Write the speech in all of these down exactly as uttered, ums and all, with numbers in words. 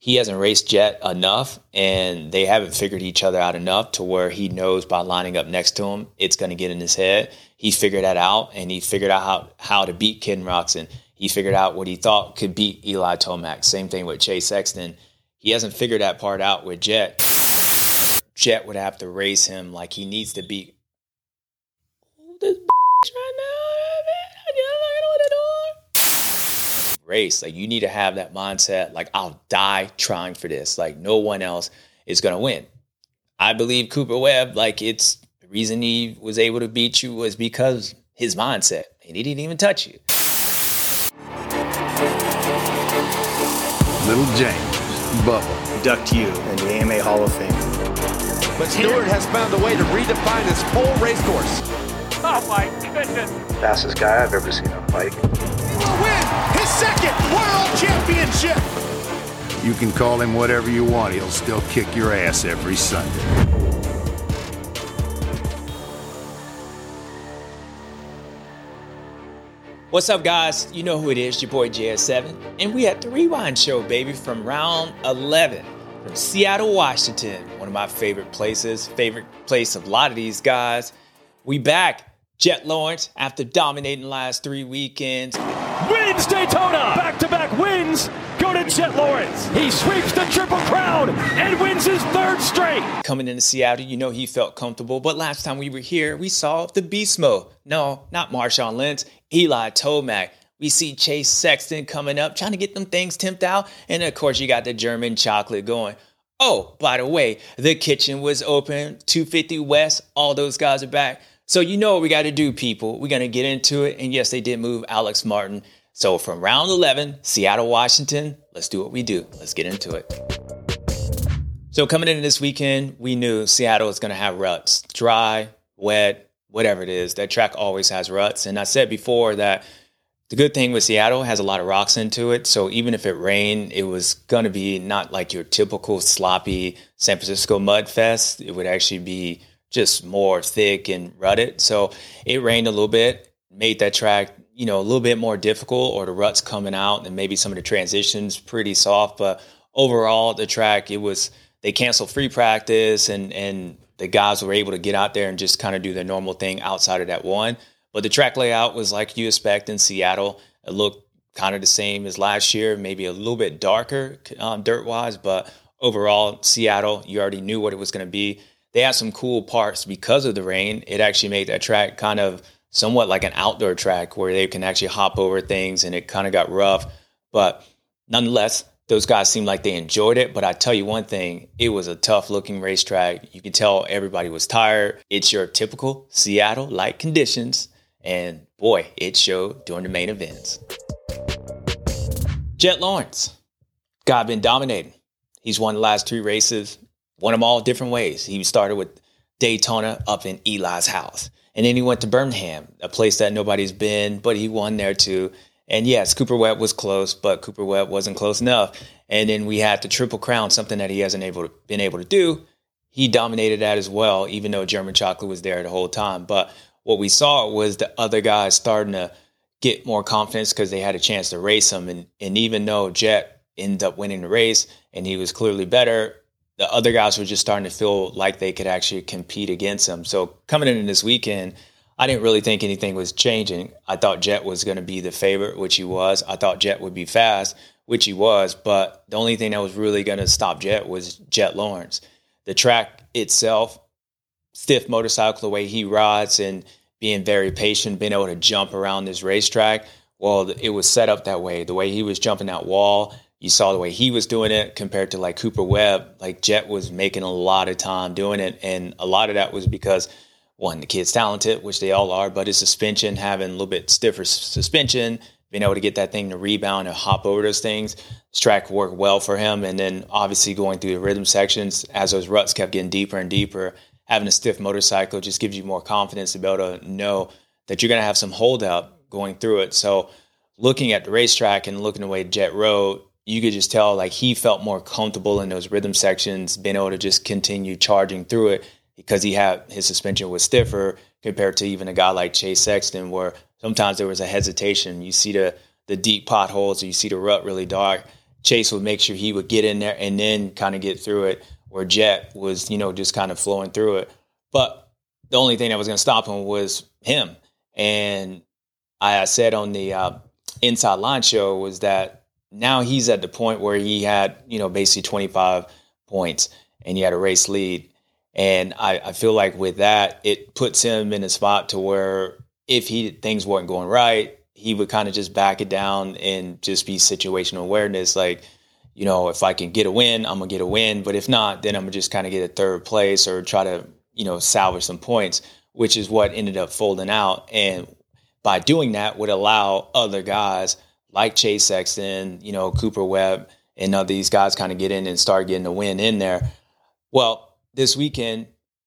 he hasn't raced Jet enough, and they haven't figured each other out enough to where he knows by lining up next to him, it's going to get in his head. He figured that out, and he figured out how, how to beat Ken Roczen. He figured out what he thought could beat Eli Tomac. Same thing with Chase Sexton. He hasn't figured that part out with Jet. Jet would have to race him like he needs to beat this right now. Race. Like, you need to have that mindset. Like, I'll die trying for this. Like, no one else is going to win. I believe Cooper Webb, like, it's the reason he was able to beat you was because his mindset. And he didn't even touch you. Little James, Bubba. Induct you in the A M A Hall of Fame. But Stewart has found a way to redefine this whole race course. Oh my goodness. Fastest guy I've ever seen on a bike. Will win his second world championship. You can call him whatever you want. He'll still kick your ass every Sunday. What's up, guys? You know who it is, your boy J S seven. And we at the Rewind Show, baby, from round eleven. From Seattle, Washington. One of my favorite places. Favorite place of a lot of these guys. We back. Jet Lawrence, after dominating the last three weekends. Wins Daytona! Back-to-back wins go to Jet Lawrence. He sweeps the Triple Crown and wins his third straight. Coming into Seattle, you know he felt comfortable. But last time we were here, we saw the beast mode. No, not Marshawn Lynch. Eli Tomac. We see Chase Sexton coming up, trying to get them things temped out. And, of course, you got the German chocolate going. Oh, by the way, the kitchen was open. two fifty West, all those guys are back. So you know what we got to do, people. We're going to get into it. And, yes, they did move Alex Martin. So from round eleven, Seattle, Washington, let's do what we do. Let's get into it. So coming into this weekend, we knew Seattle was going to have ruts. Dry, wet, whatever it is. That track always has ruts. And I said before that the good thing with Seattle has a lot of rocks into it. So even if it rained, it was going to be not like your typical sloppy San Francisco mud fest. It would actually be just more thick and rutted. So it rained a little bit, made that track, you know, a little bit more difficult, or the ruts coming out and maybe some of the transitions pretty soft. But overall, the track, it was, they canceled free practice and, and the guys were able to get out there and just kind of do their normal thing outside of that one. But the track layout was like you expect in Seattle. It looked kind of the same as last year, maybe a little bit darker um, dirt-wise. But overall, Seattle, you already knew what it was going to be. They had some cool parts because of the rain. It actually made that track kind of somewhat like an outdoor track where they can actually hop over things, and it kind of got rough. But nonetheless, those guys seemed like they enjoyed it. But I tell you one thing, it was a tough-looking racetrack. You could tell everybody was tired. It's your typical Seattle-like conditions. And boy, it showed during the main events. Jet Lawrence, guy been dominating. He's won the last three races, won them all different ways. He started with Daytona up in Eli's house. And then he went to Birmingham, a place that nobody's been, but he won there too. And yes, Cooper Webb was close, but Cooper Webb wasn't close enough. And then we had the Triple Crown, something that he hasn't able to, been able to do. He dominated that as well, even though German Chocolate was there the whole time. But what we saw was the other guys starting to get more confidence because they had a chance to race him. And, and even though Jet ended up winning the race and he was clearly better, the other guys were just starting to feel like they could actually compete against him. So coming into this weekend, I didn't really think anything was changing. I thought Jet was going to be the favorite, which he was. I thought Jet would be fast, which he was. But the only thing that was really going to stop Jet was Jet Lawrence. The track itself, stiff motorcycle, the way he rides and being very patient, being able to jump around this racetrack. Well, it was set up that way. The way he was jumping that wall, you saw the way he was doing it compared to like Cooper Webb. Like Jet was making a lot of time doing it. And a lot of that was because, one, the kid's talented, which they all are, but his suspension, having a little bit stiffer suspension, being able to get that thing to rebound and hop over those things. This track worked well for him. And then obviously going through the rhythm sections, as those ruts kept getting deeper and deeper, having a stiff motorcycle just gives you more confidence to be able to know that you're going to have some hold up going through it. So looking at the racetrack and looking the way Jet rode, you could just tell like he felt more comfortable in those rhythm sections, being able to just continue charging through it because he had his suspension was stiffer compared to even a guy like Chase Sexton, where sometimes there was a hesitation. You see the the deep potholes, or you see the rut really dark. Chase would make sure he would get in there and then kind of get through it, where Jet was, you know, just kind of flowing through it. But the only thing that was going to stop him was him. And I said on the uh, Inside Line show was that now he's at the point where he had, you know, basically twenty-five points and he had a race lead. And I, I feel like with that, it puts him in a spot to where if he things weren't going right, he would kind of just back it down and just be situational awareness. Like, you know, if I can get a win, I'm going to get a win. But if not, then I'm going to just kind of get a third place or try to, you know, salvage some points, which is what ended up folding out. And by doing that would allow other guys like Chase Sexton, you know, Cooper Webb, and all these guys kind of get in and start getting a win in there. Well, this weekend,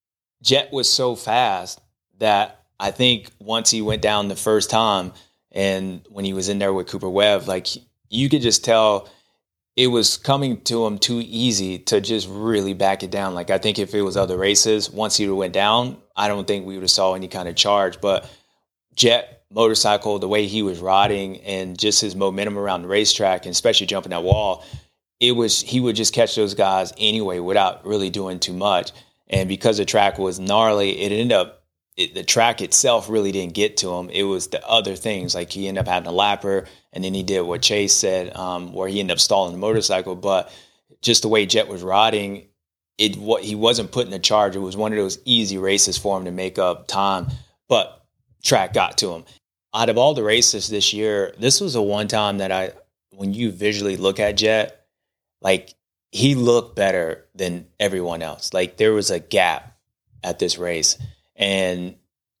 Jet was so fast that I think once he went down the first time and when he was in there with Cooper Webb, like you could just tell it was coming to him too easy to just really back it down. Like I think if it was other races, once he went down, I don't think we would have saw any kind of charge. But Jet motorcycle, the way he was riding and just his momentum around the racetrack and especially jumping that wall, it was, he would just catch those guys anyway without really doing too much. And because the track was gnarly, it ended up, it, the track itself really didn't get to him. It was the other things, like he ended up having a lapper, and then he did what Chase said, um, where he ended up stalling the motorcycle. But just the way Jet was riding, it what he wasn't putting a charge. It was one of those easy races for him to make up time, but track got to him. Out of all the races this year, this was the one time that I, when you visually look at Jet, like he looked better than everyone else. Like there was a gap at this race. And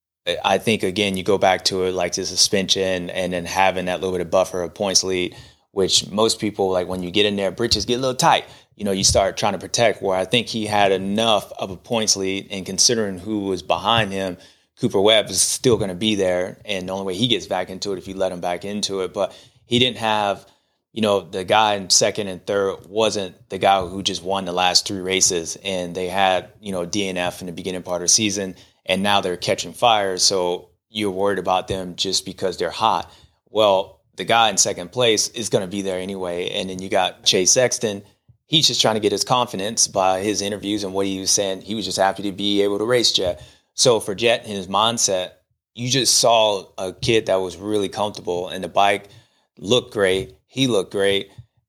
I think, again, you go back to it like the suspension and then having that little bit of buffer of points lead, which most people, like when you get in there, britches get a little tight. You know, you start trying to protect, where I think he had enough of a points lead, and considering who was behind him, Cooper Webb is still going to be there. And the only way he gets back into it if you let him back into it. But he didn't have, you know, the guy in second and third wasn't the guy who just won the last three races. And they had, you know, D N F in the beginning part of the season. And now they're catching fire, so you're worried about them just because they're hot. Well, the guy in second place is going to be there anyway. And then you got Chase Sexton. He's just trying to get his confidence by his interviews and what he was saying. He was just happy to be able to race Jet. So for Jet and his mindset, you just saw a kid that was really comfortable, and the bike looked great. He looked great.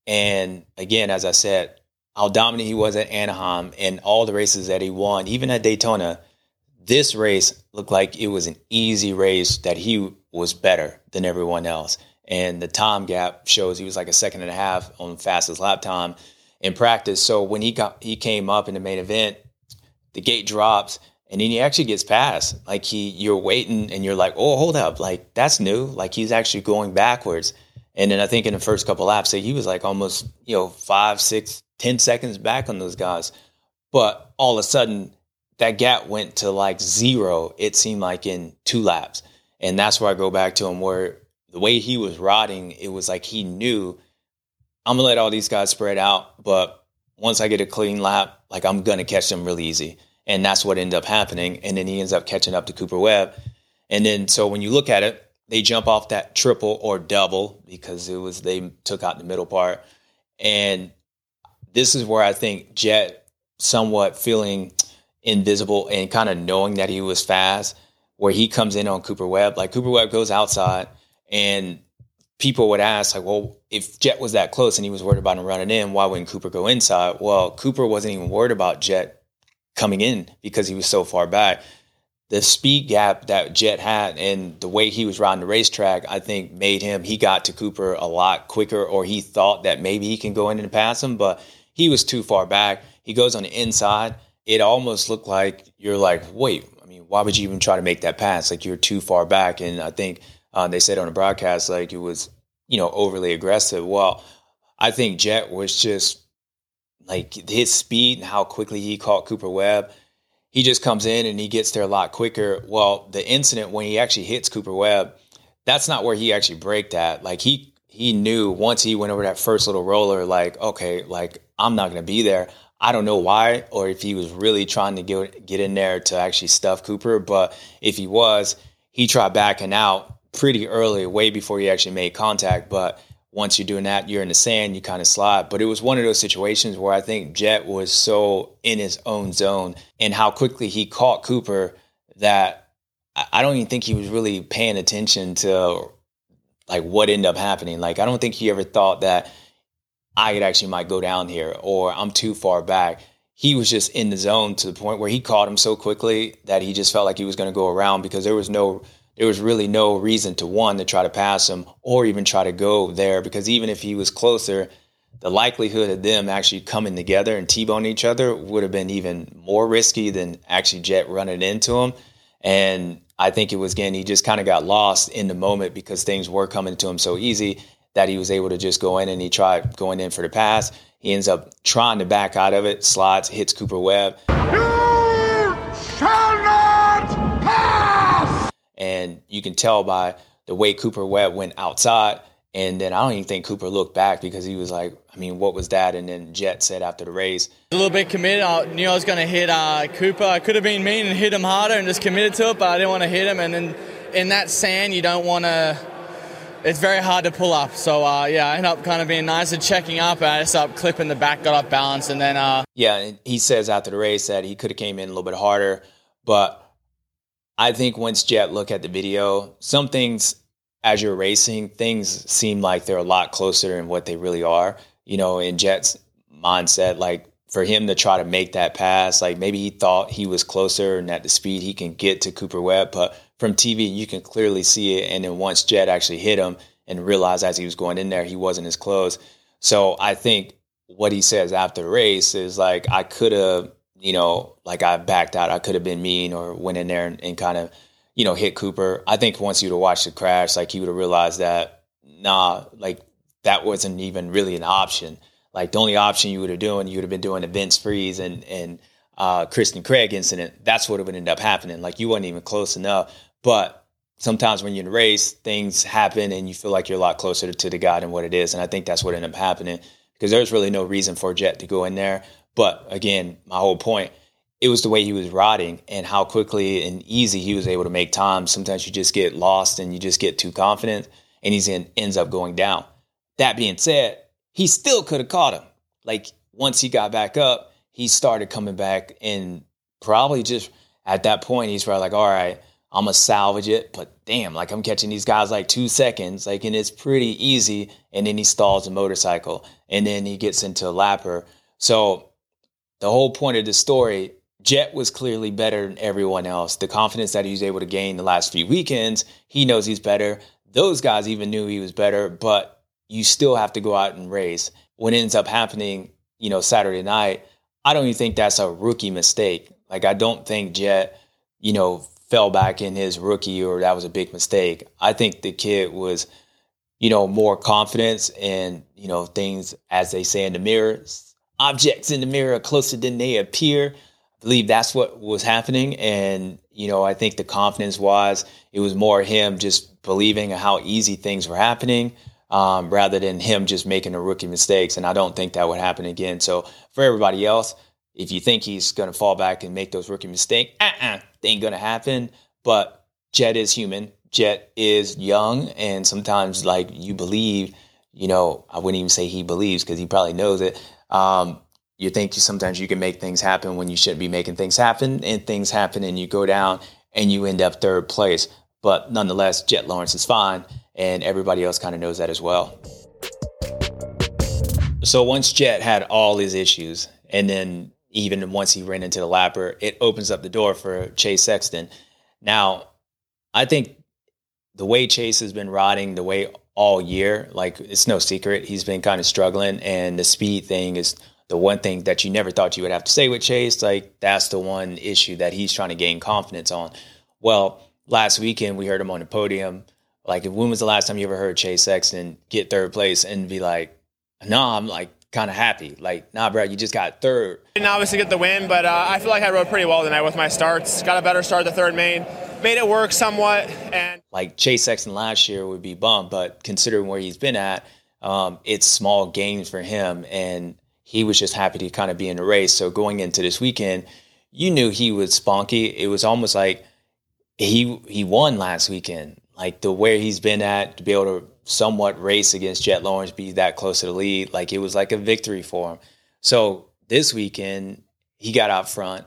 And again, as I said, how dominant he was at Anaheim and all the races that he won, even at Daytona, this race looked like it was an easy race, that he was better than everyone else. And the time gap shows he was like a second and a half on fastest lap time in practice. So when he got, he came up in the main event, the gate drops and then he actually gets past. Like he, you're waiting and you're like, oh, hold up. Like that's new. Like he's actually going backwards. And then I think in the first couple laps, he was like almost, you know, five, six, ten seconds back on those guys. But all of a sudden, that gap went to like zero, it seemed like, in two laps. And that's where I go back to him, where the way he was riding, it was like he knew, I'm going to let all these guys spread out, but once I get a clean lap, like I'm going to catch them really easy. And that's what ended up happening. And then he ends up catching up to Cooper Webb. And then so when you look at it, they jump off that triple or double because it was, they took out the middle part. And this is where I think Jet somewhat feeling invisible and kind of knowing that he was fast, where he comes in on Cooper Webb. Like Cooper Webb goes outside and people would ask, like, well, if Jet was that close and he was worried about him running in, why wouldn't Cooper go inside? Well, Cooper wasn't even worried about Jet coming in because he was so far back. The speed gap that Jet had and the way he was riding the racetrack, I think made him, he got to Cooper a lot quicker, or he thought that maybe he can go in and pass him, but he was too far back. He goes on the inside. It almost looked like you're like, wait, I mean, why would you even try to make that pass? Like you're too far back. And I think uh, they said on the broadcast, like it was, you know, overly aggressive. Well, I think Jet was just like his speed and how quickly he caught Cooper Webb. He just comes in and he gets there a lot quicker. Well, the incident when he actually hits Cooper Webb, that's not where he actually braked at. Like he, he knew once he went over that first little roller, like, okay, like I'm not going to be there. I don't know why, or if he was really trying to get get in there to actually stuff Cooper. But if he was, he tried backing out pretty early, way before he actually made contact. But once you're doing that, you're in the sand, you kind of slide. But it was one of those situations where I think Jet was so in his own zone and how quickly he caught Cooper that I don't even think he was really paying attention to like what ended up happening. Like, I don't think he ever thought that I could actually might go down here or I'm too far back. He was just in the zone to the point where he caught him so quickly that he just felt like he was going to go around because there was no There was really no reason to, one, to try to pass him or even try to go there because even if he was closer, the likelihood of them actually coming together and T-boning each other would have been even more risky than actually Jet running into him. And I think it was, again, he just kind of got lost in the moment because things were coming to him so easy that he was able to just go in and he tried going in for the pass. He ends up trying to back out of it, slides, hits Cooper Webb. You shall not pass! And you can tell by the way Cooper Webb went outside. And then I don't even think Cooper looked back because he was like, I mean, what was that? And then Jet said after the race, a little bit committed. I knew I was going to hit uh, Cooper. I could have been mean and hit him harder and just committed to it, but I didn't want to hit him. And then in that sand, you don't want to, it's very hard to pull up. So, uh, yeah, I ended up kind of being nice and checking up. And I just ended up clipping the back, got off balance. And then, uh, yeah, and he says after the race that he could have came in a little bit harder. But I think once Jet looked at the video, some things as you're racing, things seem like they're a lot closer than what they really are. You know, in Jet's mindset, like for him to try to make that pass, like maybe he thought he was closer and at the speed he can get to Cooper Webb. But from T V, you can clearly see it. And then once Jet actually hit him and realized as he was going in there, he wasn't as close. So I think what he says after the race is like, I could have, you know, like I backed out. I could have been mean or went in there and, and kind of, you know, hit Cooper. I think once you would have watched the crash, like he would have realized that, nah, like that wasn't even really an option. Like the only option you would have doing, you would have been doing the Vince Freeze and, and uh, Kristen Craig incident. That's what would end up happening. Like you wasn't even close enough. But sometimes when you're in a race, things happen and you feel like you're a lot closer to the guy than what it is. And I think that's what ended up happening because there's really no reason for Jet to go in there. But again, my whole point, it was the way he was riding and how quickly and easy he was able to make time. Sometimes you just get lost and you just get too confident and he ends up going down. That being said, he still could have caught him. Like once he got back up, he started coming back and probably just at that point, he's probably like, all right, I'm going to salvage it. But damn, like I'm catching these guys like two seconds, like, and it's pretty easy. And then he stalls a motorcycle and then he gets into a lapper. So the whole point of the story, Jet was clearly better than everyone else. The confidence that he was able to gain the last few weekends, he knows he's better. Those guys even knew he was better, but you still have to go out and race. What ends up happening, you know, Saturday night, I don't even think that's a rookie mistake. Like, I don't think Jet, you know, fell back in his rookie or that was a big mistake. I think the kid was, you know, more confidence and, you know, things, as they say in the mirror, objects in the mirror are closer than they appear. I believe that's what was happening. And, you know, I think the confidence wise, it was more him just believing how easy things were happening um, rather than him just making the rookie mistakes. And I don't think that would happen again. So for everybody else, if you think he's going to fall back and make those rookie mistakes, uh-uh, they ain't going to happen. But Jet is human. Jet is young. And sometimes like you believe, you know, I wouldn't even say he believes because he probably knows it. Um, You think sometimes you can make things happen when you shouldn't be making things happen, and things happen and you go down and you end up third place. But nonetheless, Jet Lawrence is fine, and everybody else kind of knows that as well. So once Jet had all his issues, and then even once he ran into the lapper, it opens up the door for Chase Sexton. Now, I think the way Chase has been riding, the way all year, like it's no secret, he's been kind of struggling, and the speed thing is the one thing that you never thought you would have to say with Chase. Like that's the one issue that he's trying to gain confidence on. Well, last weekend we heard him on the podium. Like, when was the last time you ever heard Chase Sexton get third place and be like, no, nah, I'm like kind of happy. Like, nah, bro, you just got third. Didn't obviously get the win, but uh, I feel like I rode pretty well tonight with my starts. Got a better start the third main. Made it work somewhat. And like Chase Sexton last year would be bummed, but considering where he's been at, um, it's small gains for him. And he was just happy to kind of be in the race. So going into this weekend, you knew he was spunky. It was almost like he he won last weekend. Like the where he's been at, to be able to somewhat race against Jet Lawrence, be that close to the lead. Like it was like a victory for him. So this weekend he got out front,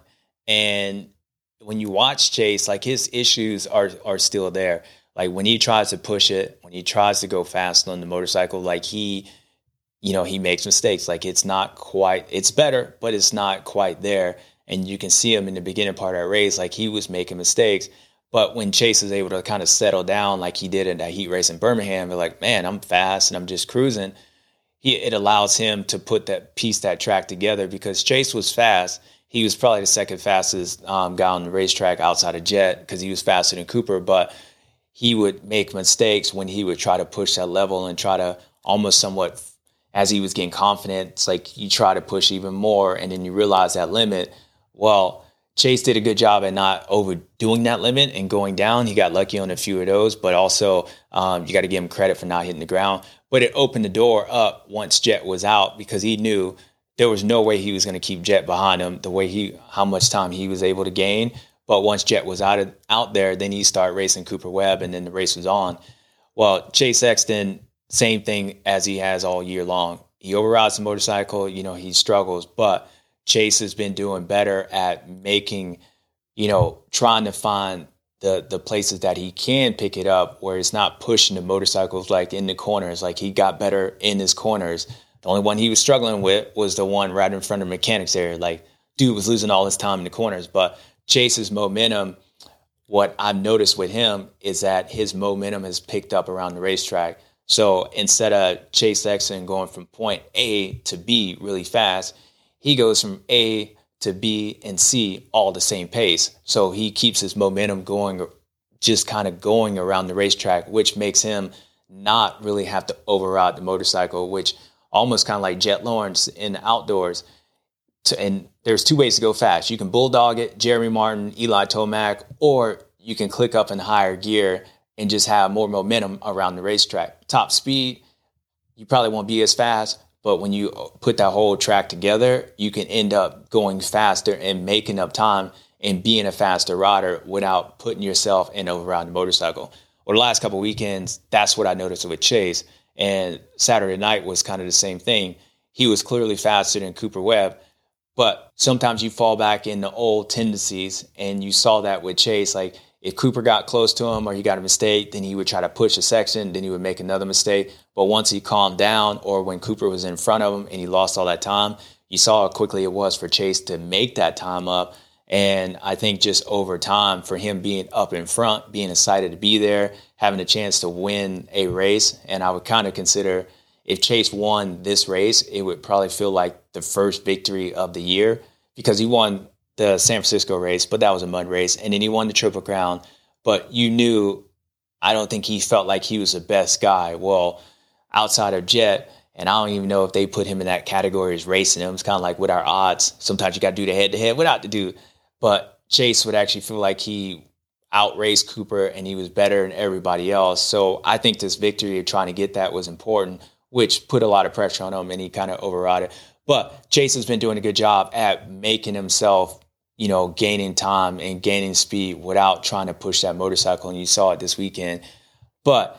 and when you watch Chase, like his issues are are still there. Like when he tries to push it, when he tries to go fast on the motorcycle, like he, you know, he makes mistakes. Like it's not quite, it's better, but it's not quite there. And you can see him in the beginning part of that race, like he was making mistakes. But when Chase is able to kind of settle down like he did in that heat race in Birmingham, they're like, man, I'm fast and I'm just cruising. He, it allows him to put that piece, that track together, because Chase was fast. He was probably the second fastest um, guy on the racetrack outside of Jet, because he was faster than Cooper. But he would make mistakes when he would try to push that level and try to almost somewhat, as he was getting confident, it's like you try to push even more, and then you realize that limit. Well, Chase did a good job at not overdoing that limit and going down. He got lucky on a few of those, but also um, you got to give him credit for not hitting the ground. But it opened the door up once Jet was out, because he knew there was no way he was going to keep Jet behind him, the way he, how much time he was able to gain. But once Jet was out of, out there, then he started racing Cooper Webb, and then the race was on. Well, Chase Sexton, same thing as he has all year long. He overrides the motorcycle, you know, he struggles, but Chase has been doing better at making, you know, trying to find the the places that he can pick it up where it's not pushing the motorcycles like in the corners. Like he got better in his corners. The only one he was struggling with was the one right in front of the mechanics area. Like dude was losing all his time in the corners. But Chase's momentum, what I've noticed with him is that his momentum has picked up around the racetrack. So instead of Chase Sexton going from point A to B really fast, he goes from A to B and C all the same pace. So he keeps his momentum going, just kind of going around the racetrack, which makes him not really have to override the motorcycle, which almost kind of like Jet Lawrence in the outdoors. To, and there's two ways to go fast. You can bulldog it, Jeremy Martin, Eli Tomac, or you can click up in higher gear and just have more momentum around the racetrack. Top speed, you probably won't be as fast, but when you put that whole track together, you can end up going faster and making up time and being a faster rider without putting yourself in overriding the motorcycle. Or the last couple of weekends, that's what I noticed with Chase. And Saturday night was kind of the same thing. He was clearly faster than Cooper Webb, but sometimes you fall back in the old tendencies, and you saw that with Chase. Like if Cooper got close to him or he got a mistake, then he would try to push a section, then he would make another mistake. But once he calmed down, or when Cooper was in front of him and he lost all that time, you saw how quickly it was for Chase to make that time up. And I think just over time, for him being up in front, being excited to be there, having a chance to win a race, and I would kind of consider if Chase won this race, it would probably feel like the first victory of the year, because he won the San Francisco race, but that was a mud race. And then he won the Triple Crown, but you knew, I don't think he felt like he was the best guy. Well, outside of Jet, and I don't even know if they put him in that category as racing him. It's kind of like with our odds. Sometimes you got to do the head-to-head without the dude. But Chase would actually feel like he outraced Cooper and he was better than everybody else. So I think this victory of trying to get that was important, which put a lot of pressure on him, and he kind of overrode it. But Chase has been doing a good job at making himself, you know, gaining time and gaining speed without trying to push that motorcycle. And you saw it this weekend. But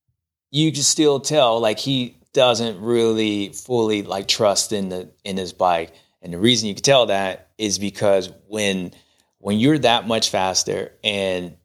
you can still tell, like, he doesn't really fully, like, trust in the in his bike. And the reason you can tell that is because when when you're that much faster, and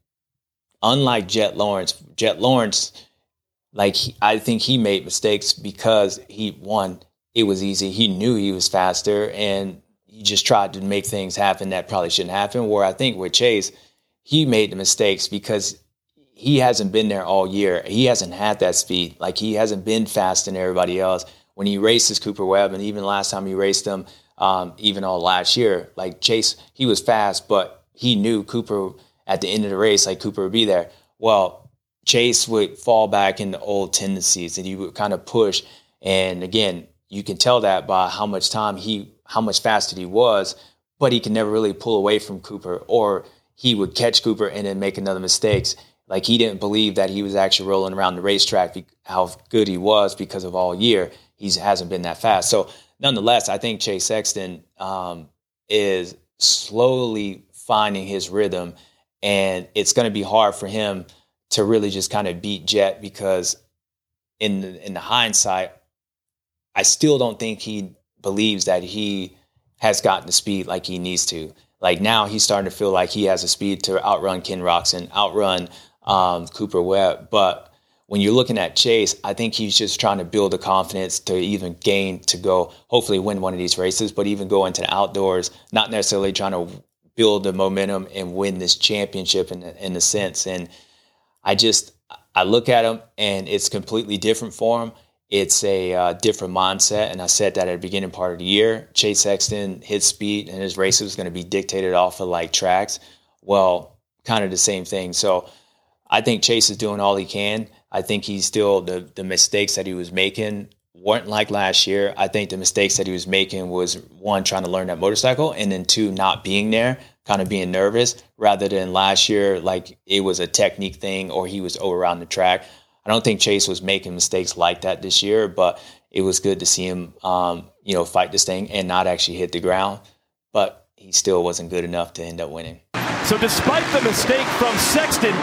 unlike Jet Lawrence, Jet Lawrence, like, he, I think he made mistakes because he, one, it was easy. He knew he was faster, and he just tried to make things happen that probably shouldn't happen. Where I think with Chase, he made the mistakes because he hasn't been there all year. He hasn't had that speed. Like, he hasn't been faster than everybody else. When he races Cooper Webb, and even last time he raced him, um, even all last year, like Chase, he was fast, but he knew Cooper at the end of the race, like Cooper would be there. Well, Chase would fall back into old tendencies, and he would kind of push. And again, you can tell that by how much time he, how much faster he was, but he could never really pull away from Cooper, or he would catch Cooper and then make another mistakes. Like, he didn't believe that he was actually rolling around the racetrack, how good he was, because of all year he hasn't been that fast. So nonetheless, I think Chase Sexton um, is slowly finding his rhythm, and it's going to be hard for him to really just kind of beat Jet, because in the, in the hindsight, I still don't think he believes that he has gotten the speed like he needs to. Like now he's starting to feel like he has the speed to outrun Ken Roczen, outrun um, Cooper Webb. But when you're looking at Chase, I think he's just trying to build the confidence to even gain, to go, hopefully win one of these races, but even go into the outdoors, not necessarily trying to build the momentum and win this championship in, in a sense. And I just, I look at him and it's completely different for him. It's a uh, different mindset, and I said that at the beginning part of the year. Chase Sexton, his speed and his races was going to be dictated off of like tracks. Well, kind of the same thing. So I think Chase is doing all he can. I think he's still, the the mistakes that he was making weren't like last year. I think the mistakes that he was making was, one, trying to learn that motorcycle, and then two, not being there, kind of being nervous, rather than last year, like it was a technique thing or he was over around the track. I don't think Chase was making mistakes like that this year, but it was good to see him, um, you know, fight this thing and not actually hit the ground. But he still wasn't good enough to end up winning. So despite the mistake from Sexton,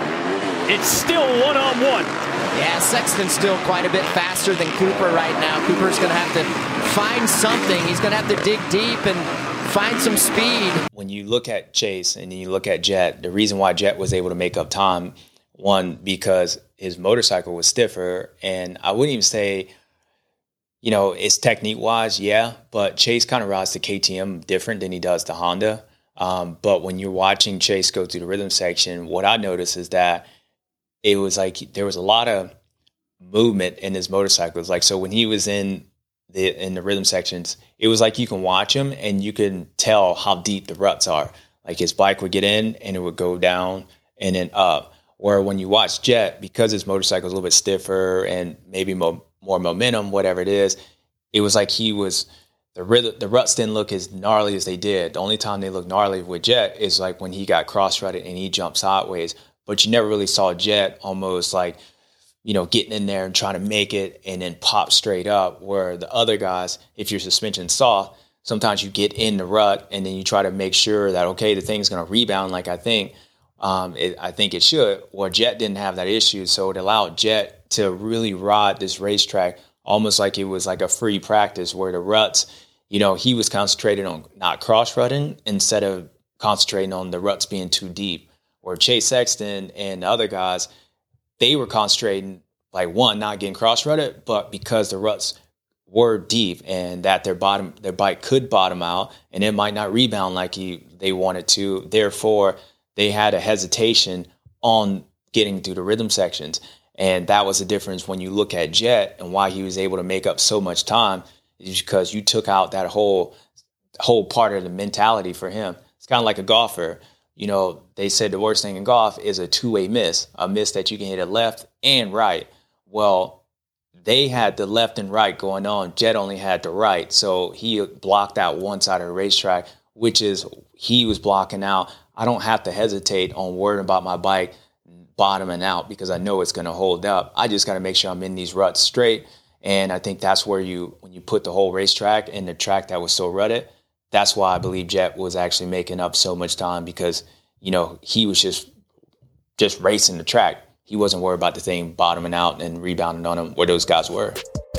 it's still one-on-one. Yeah, Sexton's still quite a bit faster than Cooper right now. Cooper's going to have to find something. He's going to have to dig deep and find some speed. When you look at Chase and you look at Jet, the reason why Jet was able to make up time, one, because his motorcycle was stiffer, and I wouldn't even say, you know, it's technique-wise, yeah, but Chase kind of rides the K T M different than he does the Honda. Um, but when you're watching Chase go through the rhythm section, what I noticed is that it was like there was a lot of movement in his motorcycles. Like, so when he was in the in the rhythm sections, it was like you can watch him and you can tell how deep the ruts are. Like his bike would get in and it would go down and then up. Where when you watch Jet, because his motorcycle is a little bit stiffer and maybe mo- more momentum, whatever it is, it was like he was, the rhythm, the ruts didn't look as gnarly as they did. The only time they look gnarly with Jet is like when he got cross-rutted and he jumped sideways. But you never really saw Jet almost like, you know, getting in there and trying to make it and then pop straight up, where the other guys, if your suspension's soft, sometimes you get in the rut and then you try to make sure that, okay, the thing's going to rebound like I think. Um, it, I think it should. Well, Jet didn't have that issue, so it allowed Jet to really ride this racetrack almost like it was like a free practice, where the ruts, you know, he was concentrated on not cross-rutting instead of concentrating on the ruts being too deep. Where Chase Sexton and the other guys, they were concentrating, like, one, not getting cross-rutted, but because the ruts were deep and that their bottom, their bike could bottom out and it might not rebound like he, they wanted to. Therefore, they had a hesitation on getting through the rhythm sections. And that was the difference when you look at Jet, and why he was able to make up so much time is because you took out that whole whole part of the mentality for him. It's kind of like a golfer. You know, they said the worst thing in golf is a two-way miss, a miss that you can hit it left and right. Well, they had the left and right going on. Jet only had the right. So he blocked out one side of the racetrack, which is he was blocking out. I don't have to hesitate on worrying about my bike bottoming out because I know it's going to hold up. I just got to make sure I'm in these ruts straight. And I think that's where you, when you put the whole racetrack in the track that was so rutted, that's why I believe Jet was actually making up so much time, because, you know, he was just, just racing the track. He wasn't worried about the thing bottoming out and rebounding on him where those guys were.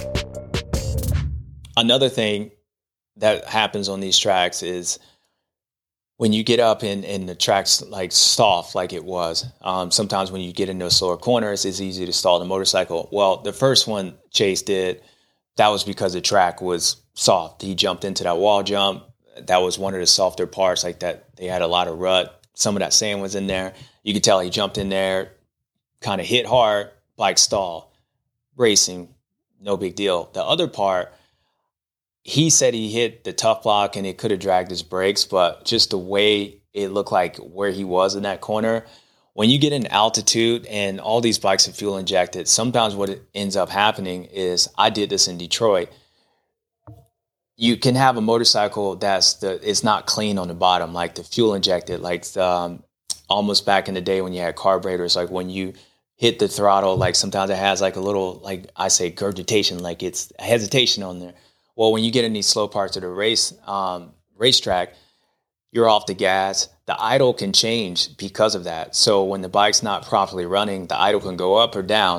Another thing that happens on these tracks is, when you get up in, in the tracks like soft like it was, um, sometimes when you get in those slower corners, it's easy to stall the motorcycle. Well, the first one Chase did, that was because the track was soft. He jumped into that wall jump. That was one of the softer parts, like that. They had a lot of rut. Some of that sand was in there. You could tell he jumped in there, kind of hit hard, bike stall, racing, no big deal. The other part, he said he hit the tough block and it could have dragged his brakes, but just the way it looked like where he was in that corner, when you get in altitude and all these bikes are fuel injected, sometimes what it ends up happening is, I did this in Detroit, you can have a motorcycle that's the it's not clean on the bottom, like the fuel injected, like the, um, almost back in the day when you had carburetors, like when you hit the throttle, like sometimes it has like a little, like I say, gurgitation, like it's a hesitation on there. Well, when you get in these slow parts of the race um, racetrack, you're off the gas. The idle can change because of that. So when the bike's not properly running, the idle can go up or down.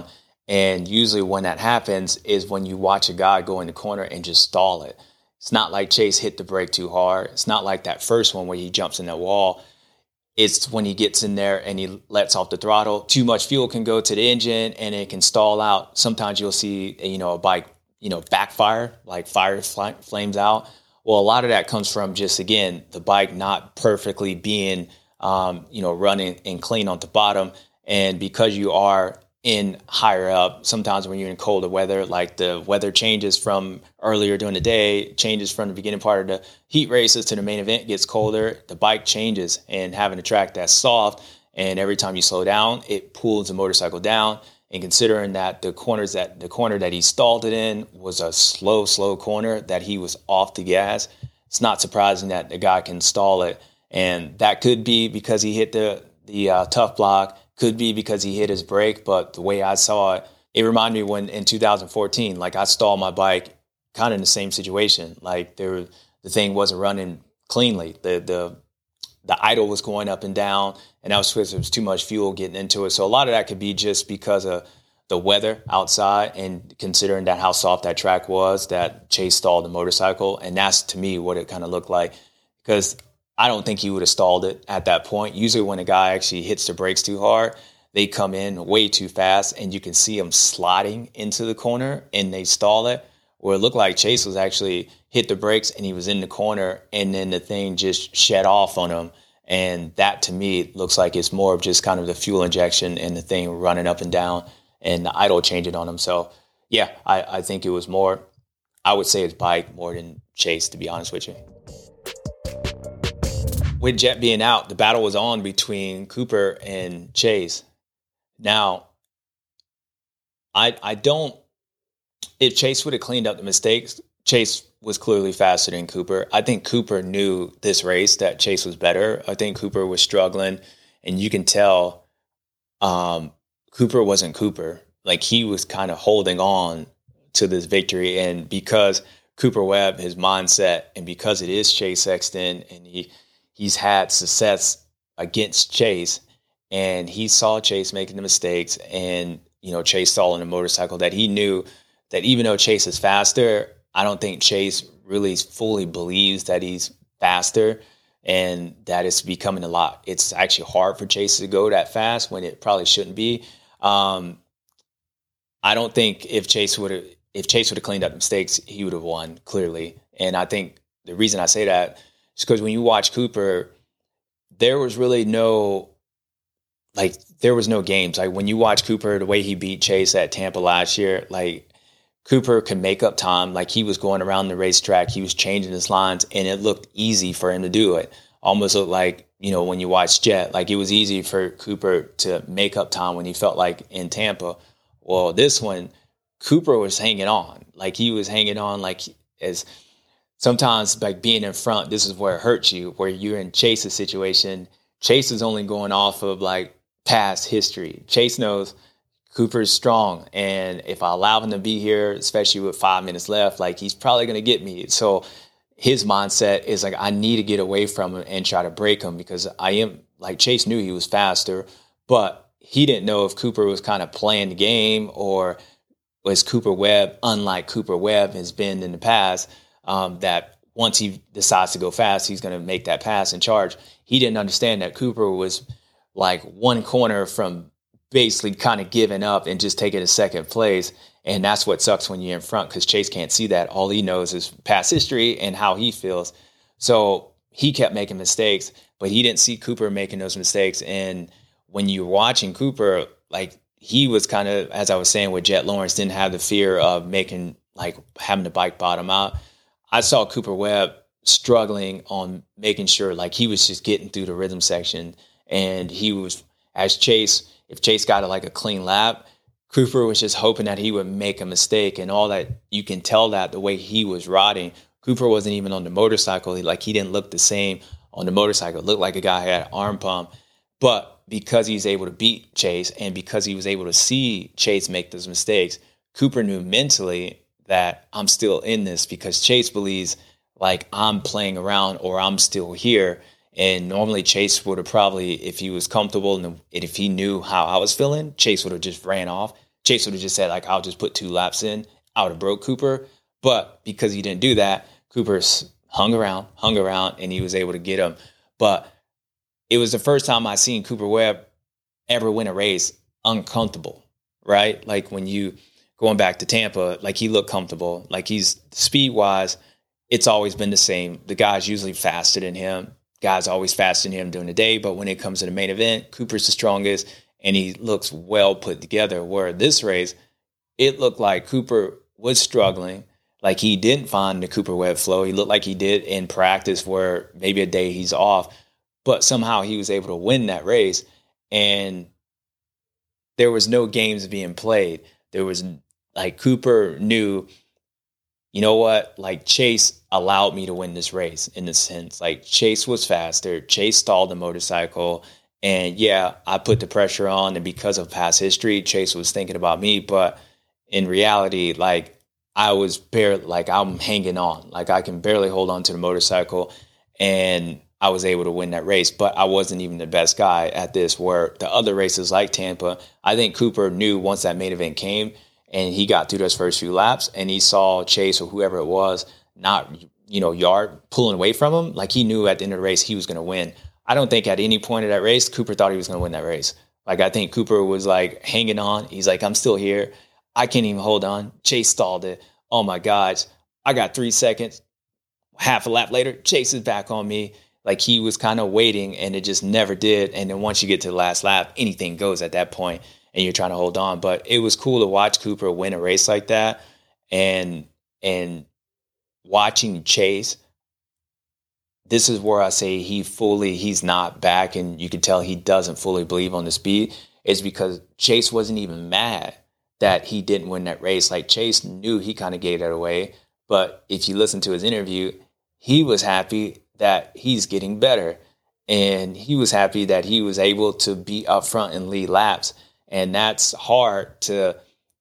And usually when that happens is when you watch a guy go in the corner and just stall it. It's not like Chase hit the brake too hard. It's not like that first one where he jumps in that wall. It's when he gets in there and he lets off the throttle. Too much fuel can go to the engine and it can stall out. Sometimes you'll see, you know, a bike, you know, backfire, like fire fl- flames out. Well, a lot of that comes from just, again, the bike not perfectly being, um, you know, running and clean on the bottom. And because you are in higher up, sometimes when you're in colder weather, like the weather changes from earlier during the day, changes from the beginning part of the heat races to the main event, gets colder, the bike changes, and having a track that's soft, and every time you slow down, it pulls the motorcycle down. And considering that the corners that the corner that he stalled it in was a slow, slow corner that he was off the gas, it's not surprising that the guy can stall it. And that could be because he hit the the uh, tough block. Could be because he hit his brake, but the way I saw it, it reminded me when in two thousand fourteen, like I stalled my bike kind of in the same situation. Like there, the thing wasn't running cleanly. The the the idle was going up and down, and that was because there was too much fuel getting into it. So a lot of that could be just because of the weather outside, and considering that how soft that track was, that Chase stalled the motorcycle, and that's to me what it kind of looked like, because I don't think he would have stalled it at that point. Usually when a guy actually hits the brakes too hard, they come in way too fast and you can see them sliding into the corner and they stall it. Where it looked like Chase was actually hit the brakes and he was in the corner and then the thing just shed off on him. And that to me looks like it's more of just kind of the fuel injection and the thing running up and down and the idle changing on him. So yeah, I, I think it was more, I would say it's bike more than Chase, to be honest with you. With Jet being out, the battle was on between Cooper and Chase. Now, I I don't, if Chase would have cleaned up the mistakes, Chase was clearly faster than Cooper. I think Cooper knew this race that Chase was better. I think Cooper was struggling, and you can tell um, Cooper wasn't Cooper. Like he was kind of holding on to this victory, and because Cooper Webb, his mindset, and because it is Chase Sexton, and he he's had success against Chase, and he saw Chase making the mistakes, and you know Chase stalling a motorcycle, that he knew that even though Chase is faster, I don't think Chase really fully believes that he's faster, and that it's becoming a lot. It's actually hard for Chase to go that fast when it probably shouldn't be. Um, I don't think if Chase would have if Chase would have cleaned up mistakes, he would have won clearly. And I think the reason I say that is because when you watch Cooper, there was really no like there was no games. Like when you watch Cooper, the way he beat Chase at Tampa last year, like Cooper could make up time. Like he was going around the racetrack, he was changing his lines, and it looked easy for him to do it. Almost looked like, you know, when you watch Jet, like it was easy for Cooper to make up time when he felt like in Tampa. Well, this one, Cooper was hanging on. Like he was hanging on like as sometimes like being in front, this is where it hurts you, where you're in Chase's situation. Chase is only going off of like past history. Chase knows Cooper's strong, and if I allow him to be here, especially with five minutes left, like he's probably going to get me. So his mindset is like, I need to get away from him and try to break him, because I am like Chase knew he was faster, but he didn't know if Cooper was kind of playing the game or was Cooper Webb, unlike Cooper Webb has been in the past, um, that once he decides to go fast, he's going to make that pass and charge. He didn't understand that Cooper was like one corner from basically kind of giving up and just taking a second place. And that's what sucks when you're in front, because Chase can't see that. All he knows is past history and how he feels. So he kept making mistakes, but he didn't see Cooper making those mistakes. And when you're watching Cooper, like he was kind of, as I was saying with Jet Lawrence, didn't have the fear of making, like having the bike bottom out. I saw Cooper Webb struggling on making sure, like he was just getting through the rhythm section. And he was, as Chase, if Chase got a, like a clean lap, Cooper was just hoping that he would make a mistake, and all that. You can tell that the way he was riding. Cooper wasn't even on the motorcycle. He, like he didn't look the same on the motorcycle. It looked like a guy who had an arm pump. But because he was able to beat Chase, and because he was able to see Chase make those mistakes, Cooper knew mentally that I'm still in this, because Chase believes like I'm playing around or I'm still here. And normally Chase would have probably, if he was comfortable and if he knew how I was feeling, Chase would have just ran off. Chase would have just said, like, I'll just put two laps in, I would have broke Cooper. But because he didn't do that, Cooper hung around, hung around, and he was able to get him. But it was the first time I seen Cooper Webb ever win a race uncomfortable, right? Like when you, going back to Tampa, like he looked comfortable. Like he's, speed-wise, it's always been the same. The guy's usually faster than him. Guy's always faster than him during the day. But when it comes to the main event, Cooper's the strongest, and he looks well put together. Where this race, it looked like Cooper was struggling. Like he didn't find the Cooper Webb flow. He looked like he did in practice where maybe a day he's off. But somehow he was able to win that race. And there was no games being played. There was, like, Cooper knew, you know what, like Chase allowed me to win this race in a sense. Like Chase was faster. Chase stalled the motorcycle. And yeah, I put the pressure on. And because of past history, Chase was thinking about me. But in reality, like I was barely, like I'm hanging on. Like I can barely hold on to the motorcycle. And I was able to win that race. But I wasn't even the best guy at this, where the other races like Tampa, I think Cooper knew once that main event came, and he got through those first few laps and he saw Chase or whoever it was not, you know, yard pulling away from him. Like he knew at the end of the race he was going to win. I don't think at any point of that race, Cooper thought he was going to win that race. Like I think Cooper was like hanging on. He's like, I'm still here. I can't even hold on. Chase stalled it. Oh my gosh. I got three seconds. Half a lap later, Chase is back on me. Like he was kind of waiting and it just never did. And then once you get to the last lap, anything goes at that point. And you're trying to hold on. But it was cool to watch Cooper win a race like that. And and watching Chase, this is where I say he fully, he's not back. And you can tell he doesn't fully believe on the speed. Is because Chase wasn't even mad that he didn't win that race. Like Chase knew he kind of gave that away. But if you listen to his interview, he was happy that he's getting better. And he was happy that he was able to be up front and lead laps. And that's hard to,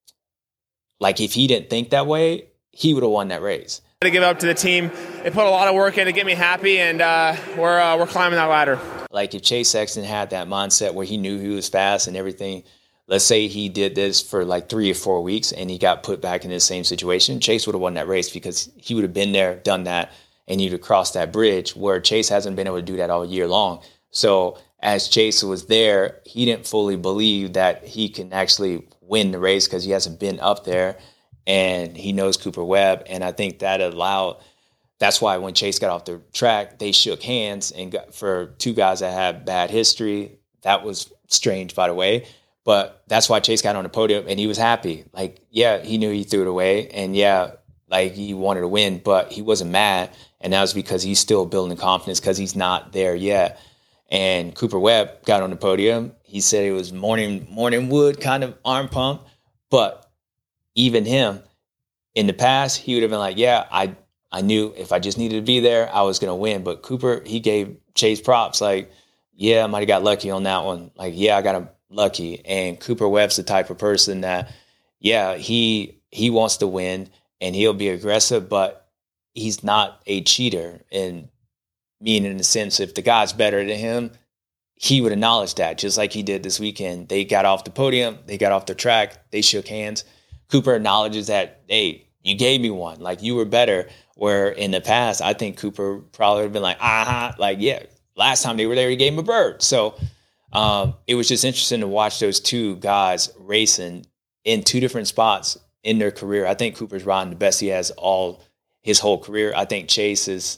like, if he didn't think that way, he would have won that race. To give up to the team, they put a lot of work in to get me happy, and uh, we're uh, we're climbing that ladder. Like if Chase Sexton had that mindset where he knew he was fast and everything, let's say he did this for like three or four weeks and he got put back in the same situation, Chase would have won that race because he would have been there, done that, and you'd have crossed that bridge, where Chase hasn't been able to do that all year long. So as Chase was there, he didn't fully believe that he can actually win the race because he hasn't been up there, and he knows Cooper Webb. And I think that allowed, that's why when Chase got off the track, they shook hands. And got, for two guys that had bad history, that was strange, by the way. But that's why Chase got on the podium and he was happy. Like, yeah, he knew he threw it away. And yeah, like he wanted to win, but he wasn't mad. And that was because he's still building confidence because he's not there yet. And Cooper Webb got on the podium. He said it was morning morning wood kind of arm pump. But even him, in the past, he would have been like, yeah, I I knew if I just needed to be there, I was going to win. But Cooper, he gave Chase props. Like, yeah, I might have got lucky on that one. Like, yeah, I got him lucky. And Cooper Webb's the type of person that, yeah, he he wants to win and he'll be aggressive, but he's not a cheater. And meaning in the sense, if the guy's better than him, he would acknowledge that, just like he did this weekend. They got off the podium, they got off the track, they shook hands. Cooper acknowledges that, hey, you gave me one, like you were better. Where in the past, I think Cooper probably would have been like, uh-huh, like, yeah, last time they were there, he gave him a bird. So um, it was just interesting to watch those two guys racing in two different spots in their career. I think Cooper's riding the best he has all his whole career. I think Chase is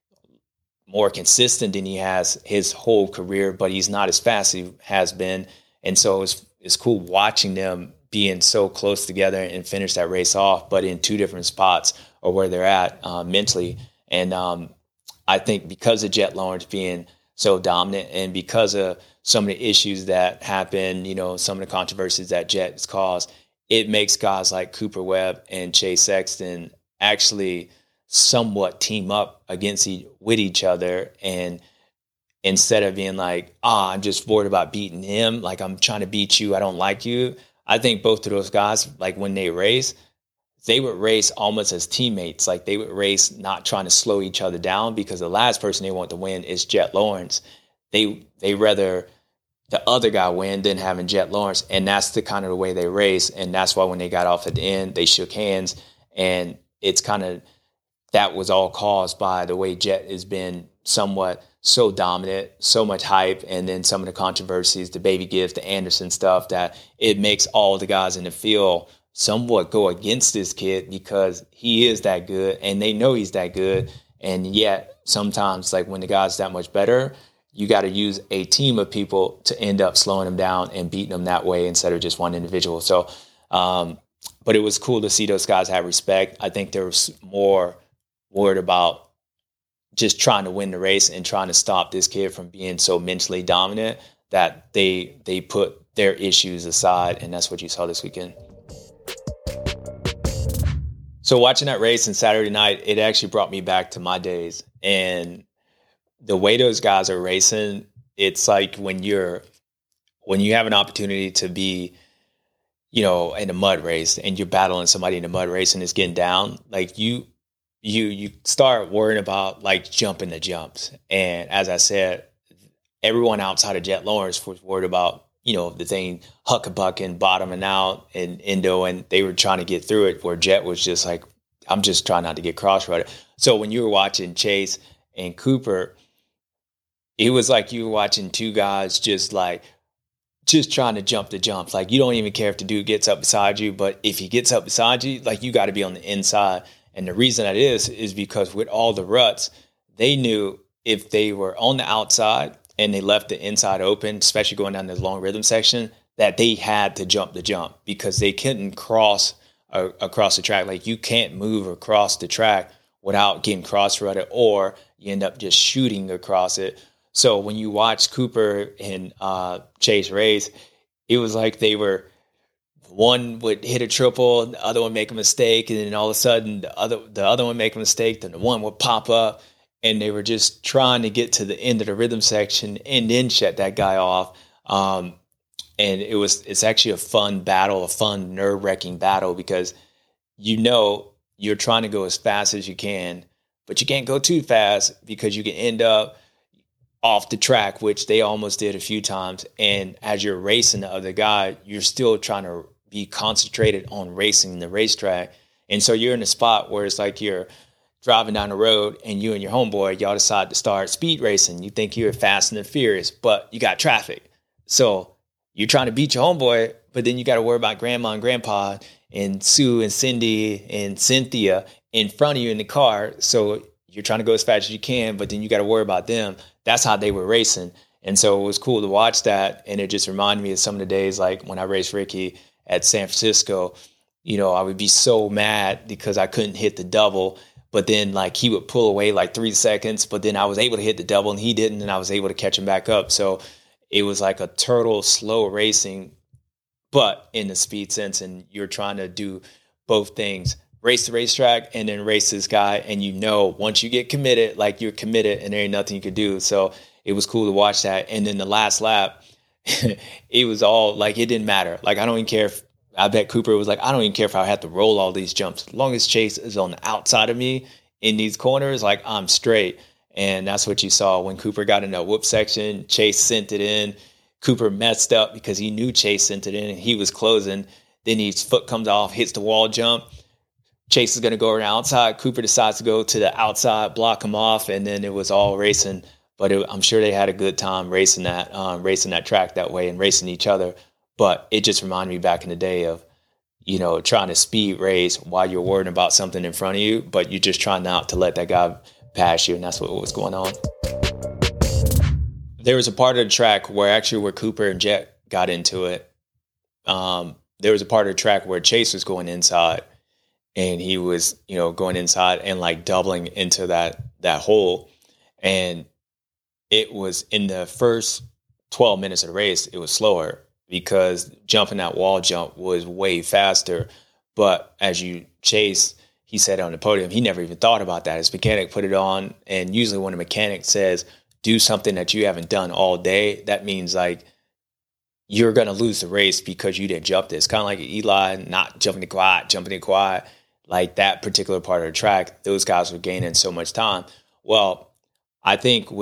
more consistent than he has his whole career, but he's not as fast as he has been. And so it's it's cool watching them being so close together and finish that race off, but in two different spots or where they're at uh, mentally. And um, I think because of Jet Lawrence being so dominant and because of some of the issues that happen, you know, some of the controversies that Jet has caused, it makes guys like Cooper Webb and Chase Sexton actually somewhat team up against each, with each other. And instead of being like, ah, oh, I'm just worried about beating him, like I'm trying to beat you, I don't like you. I think both of those guys, like when they race, they would race almost as teammates. Like they would race not trying to slow each other down, because the last person they want to win is Jet Lawrence. They they rather the other guy win than having Jet Lawrence. And that's the kind of the way they race. And that's why when they got off at the end, they shook hands. And it's kind of, that was all caused by the way Jet has been somewhat so dominant, so much hype, and then some of the controversies, the baby gift, the Anderson stuff, that it makes all the guys in the field somewhat go against this kid because he is that good and they know he's that good. And yet sometimes, like when the guy's that much better, you got to use a team of people to end up slowing him down and beating him that way instead of just one individual. So, um, but it was cool to see those guys have respect. I think there was more worried about just trying to win the race and trying to stop this kid from being so mentally dominant that they they put their issues aside, and that's what you saw this weekend. So watching that race on Saturday night, it actually brought me back to my days. And the way those guys are racing, it's like when you're when you have an opportunity to be, you know, in a mud race and you're battling somebody in a mud race and it's getting down, like you you you start worrying about like jumping the jumps. And as I said, everyone outside of Jet Lawrence was worried about, you know, the thing huckabucking, bottoming out and Indo, and they were trying to get through it, where Jet was just like, I'm just trying not to get cross-rutted. So when you were watching Chase and Cooper, it was like you were watching two guys just like, just trying to jump the jumps. Like, you don't even care if the dude gets up beside you, but if he gets up beside you, like, you got to be on the inside. And the reason that is, is because with all the ruts, they knew if they were on the outside and they left the inside open, especially going down the long rhythm section, that they had to jump the jump because they couldn't cross uh, across the track. Like, you can't move across the track without getting cross-rutted, or you end up just shooting across it. So when you watch Cooper and uh, Chase race, it was like they were, one would hit a triple, the other one make a mistake, and then all of a sudden the other the other one make a mistake, then the one would pop up, and they were just trying to get to the end of the rhythm section and then shut that guy off. Um, and it was it's actually a fun battle, a fun nerve-wracking battle, because you know you're trying to go as fast as you can, but you can't go too fast because you can end up off the track, which they almost did a few times. And as you're racing the other guy, you're still trying to be concentrated on racing the racetrack. And so you're in a spot where it's like you're driving down the road and you and your homeboy, y'all decide to start speed racing. You think you're fast and furious, but you got traffic. So you're trying to beat your homeboy, but then you got to worry about grandma and grandpa and Sue and Cindy and Cynthia in front of you in the car. So you're trying to go as fast as you can, but then you got to worry about them. That's how they were racing. And so it was cool to watch that. And it just reminded me of some of the days like when I raced Ricky at San Francisco. You know, I would be so mad because I couldn't hit the double, but then like he would pull away like three seconds, but then I was able to hit the double and he didn't, and I was able to catch him back up. So it was like a turtle slow racing, but in the speed sense. And you're trying to do both things, race the racetrack and then race this guy. And you know, once you get committed, like you're committed and there ain't nothing you could do. So it was cool to watch that. And then the last lap, it was all like, it didn't matter. Like, I don't even care if, I bet Cooper was like, I don't even care if I have to roll all these jumps. As long as Chase is on the outside of me in these corners, like, I'm straight. And that's what you saw when Cooper got in that whoop section. Chase sent it in. Cooper messed up because he knew Chase sent it in and he was closing. Then his foot comes off, hits the wall jump. Chase is going to go around outside. Cooper decides to go to the outside, block him off, and then it was all racing. But it, I'm sure they had a good time racing that, um, racing that track that way and racing each other. But it just reminded me back in the day of, you know, trying to speed race while you're worrying about something in front of you, but you're just trying not to let that guy pass you, and that's what was going on. There was a part of the track where actually where Cooper and Jet got into it. Um, there was a part of the track where Chase was going inside, and he was, you know, going inside and like doubling into that that hole. And it was in the first twelve minutes of the race, it was slower because jumping that wall jump was way faster. But as you chase, he said on the podium, he never even thought about that. His mechanic put it on. And usually when a mechanic says, do something that you haven't done all day, that means like you're going to lose the race because you didn't jump this. Kind of like Eli not jumping the quad, jumping the quad, like that particular part of the track, those guys were gaining so much time. Well, I think with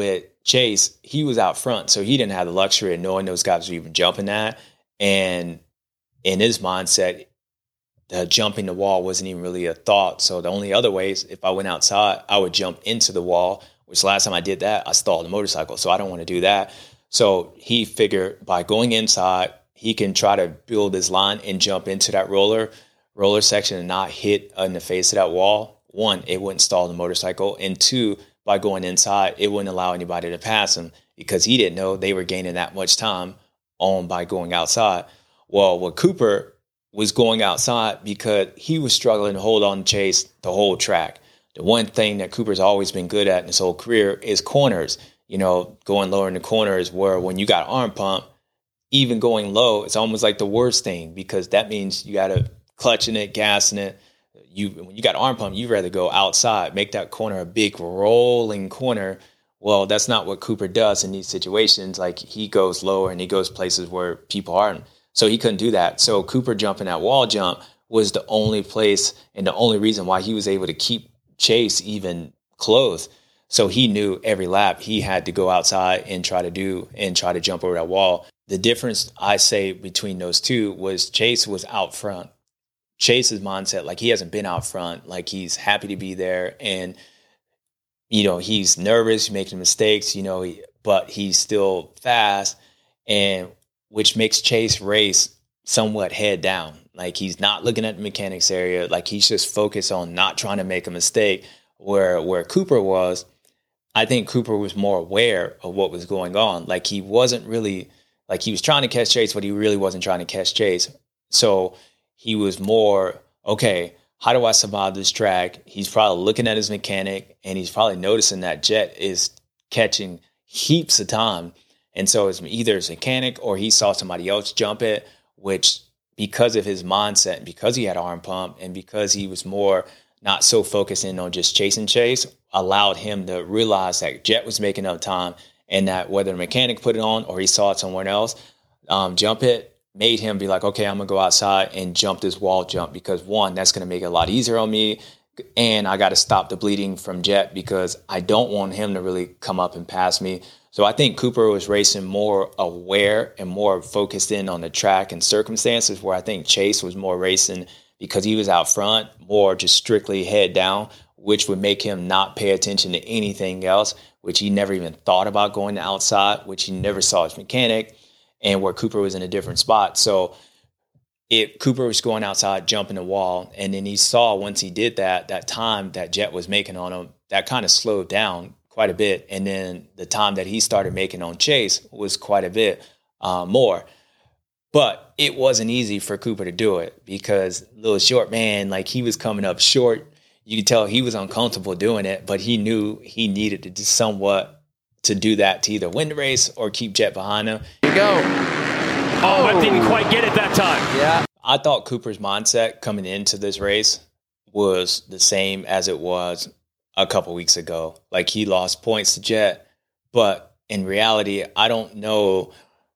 Chase, he was out front, so he didn't have the luxury of knowing those guys were even jumping that. And in his mindset, the jumping the wall wasn't even really a thought. So the only other ways, if I went outside, I would jump into the wall, which last time I did that, I stalled the motorcycle. So I don't want to do that. So he figured by going inside, he can try to build his line and jump into that roller roller section and not hit in the face of that wall. One, it wouldn't stall the motorcycle. And two, by going inside, it wouldn't allow anybody to pass him because he didn't know they were gaining that much time on by going outside. Well, with Cooper was going outside because he was struggling to hold on to Chase the whole track. The one thing that Cooper's always been good at in his whole career is corners. You know, going lower in the corners where when you got arm pump, even going low, it's almost like the worst thing because that means you got to clutching it, gassing it. You when you got arm pump, you'd rather go outside, make that corner a big rolling corner. Well, that's not what Cooper does in these situations. Like he goes lower and he goes places where people aren't. So he couldn't do that. So Cooper jumping that wall jump was the only place and the only reason why he was able to keep Chase even close. So he knew every lap he had to go outside and try to do and try to jump over that wall. The difference I say between those two was Chase was out front. Chase's mindset, like he hasn't been out front, like he's happy to be there. And, you know, he's nervous, making mistakes, you know, but he's still fast, and which makes Chase race somewhat head down. Like he's not looking at the mechanics area. Like he's just focused on not trying to make a mistake. Where where Cooper was, I think Cooper was more aware of what was going on. Like he wasn't really, like he was trying to catch Chase, but he really wasn't trying to catch Chase. So he was more, okay, how do I survive this track? He's probably looking at his mechanic and he's probably noticing that Jet is catching heaps of time. And so it's either his mechanic or he saw somebody else jump it, which because of his mindset, because he had arm pump and because he was more not so focused in on just chasing Chase, allowed him to realize that Jet was making up time and that whether the mechanic put it on or he saw it somewhere else, um, jump it, made him be like, okay, I'm going to go outside and jump this wall jump because, one, that's going to make it a lot easier on me, and I got to stop the bleeding from Jet because I don't want him to really come up and pass me. So I think Cooper was racing more aware and more focused in on the track and circumstances, where I think Chase was more racing because he was out front, more just strictly head down, which would make him not pay attention to anything else, which he never even thought about going outside, which he never saw his mechanic. And where Cooper was in a different spot. So if Cooper was going outside, jumping the wall, and then he saw once he did that, that time that Jet was making on him, that kind of slowed down quite a bit. And then the time that he started making on Chase was quite a bit uh, more. But it wasn't easy for Cooper to do it because little short man, like he was coming up short. You could tell he was uncomfortable doing it, but he knew he needed to do somewhat to do that to either win the race or keep Jet behind him. Here you go. Oh, I didn't quite get it that time. Yeah. I thought Cooper's mindset coming into this race was the same as it was a couple weeks ago. Like he lost points to Jet, but in reality, I don't know.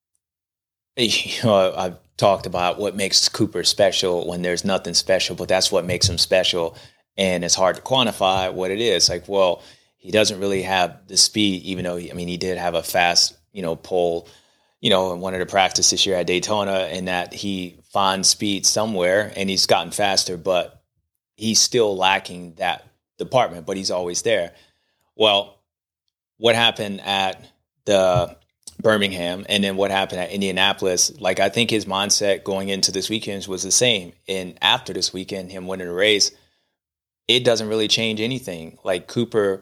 You know, I've talked about what makes Cooper special when there's nothing special, but that's what makes him special. And it's hard to quantify what it is. Like, well, he doesn't really have the speed, even though, he, I mean, he did have a fast, you know, pole, you know, in one of the practice this year at Daytona, and that he finds speed somewhere and he's gotten faster, but he's still lacking that department, but he's always there. Well, what happened at the Birmingham and then what happened at Indianapolis, like I think his mindset going into this weekend was the same. And after this weekend, him winning the race, it doesn't really change anything. Like Cooper...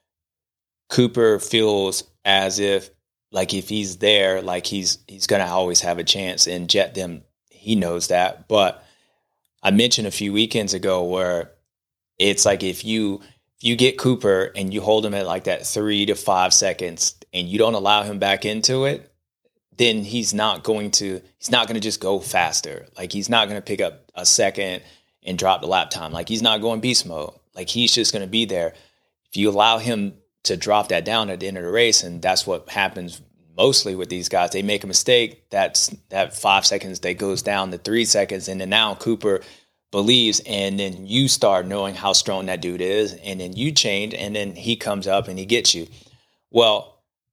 Cooper feels as if, like, if he's there, like he's he's gonna always have a chance. And Jet, them, he knows that. But I mentioned a few weekends ago where it's like if you if you get Cooper and you hold him at like that three to five seconds and you don't allow him back into it, then he's not going to he's not going to just go faster. Like he's not going to pick up a second and drop the lap time. Like he's not going beast mode. Like he's just going to be there. If you allow him to drop that down at the end of the race, and that's what happens mostly with these guys. They make a mistake, that's that five seconds that goes down to three seconds, and then now Cooper believes, and then you start knowing how strong that dude is, and then you change, and then he comes up and he gets you. Well,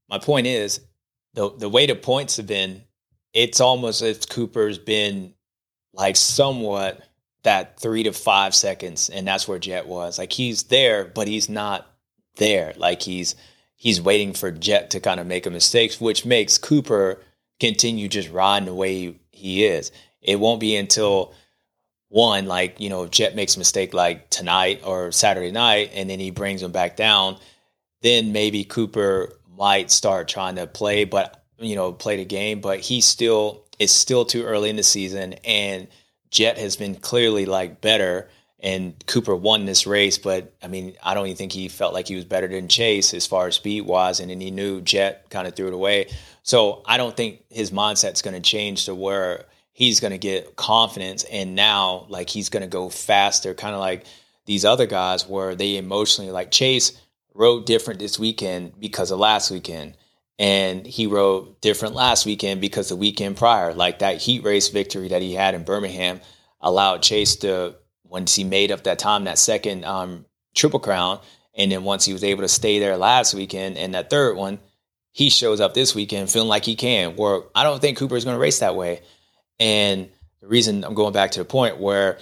my point is the the way the points have been, it's almost as if Cooper's been like somewhat that three to five seconds, and that's where Jet was. Like he's there, but he's not there. Like he's he's waiting for Jet to kind of make a mistake, which makes Cooper continue just riding the way he is. It won't be until one, like, you know, if Jet makes a mistake like tonight or Saturday night, and then he brings him back down, then maybe Cooper might start trying to play, but, you know, play the game. But he still, it's still too early in the season, and Jet has been clearly like better, and Cooper won this race. But I mean, I don't even think he felt like he was better than Chase as far as speed wise, and then he knew Jet kind of threw it away. So I don't think his mindset's going to change to where he's going to get confidence, and now like he's going to go faster, kind of like these other guys where they emotionally, like Chase rode different this weekend because of last weekend, and he rode different last weekend because the weekend prior, like that heat race victory that he had in Birmingham allowed Chase to, once he made up that time, that second um, Triple Crown, and then once he was able to stay there last weekend and that third one, he shows up this weekend feeling like he can, where I don't think Cooper is going to race that way. And the reason I'm going back to the point where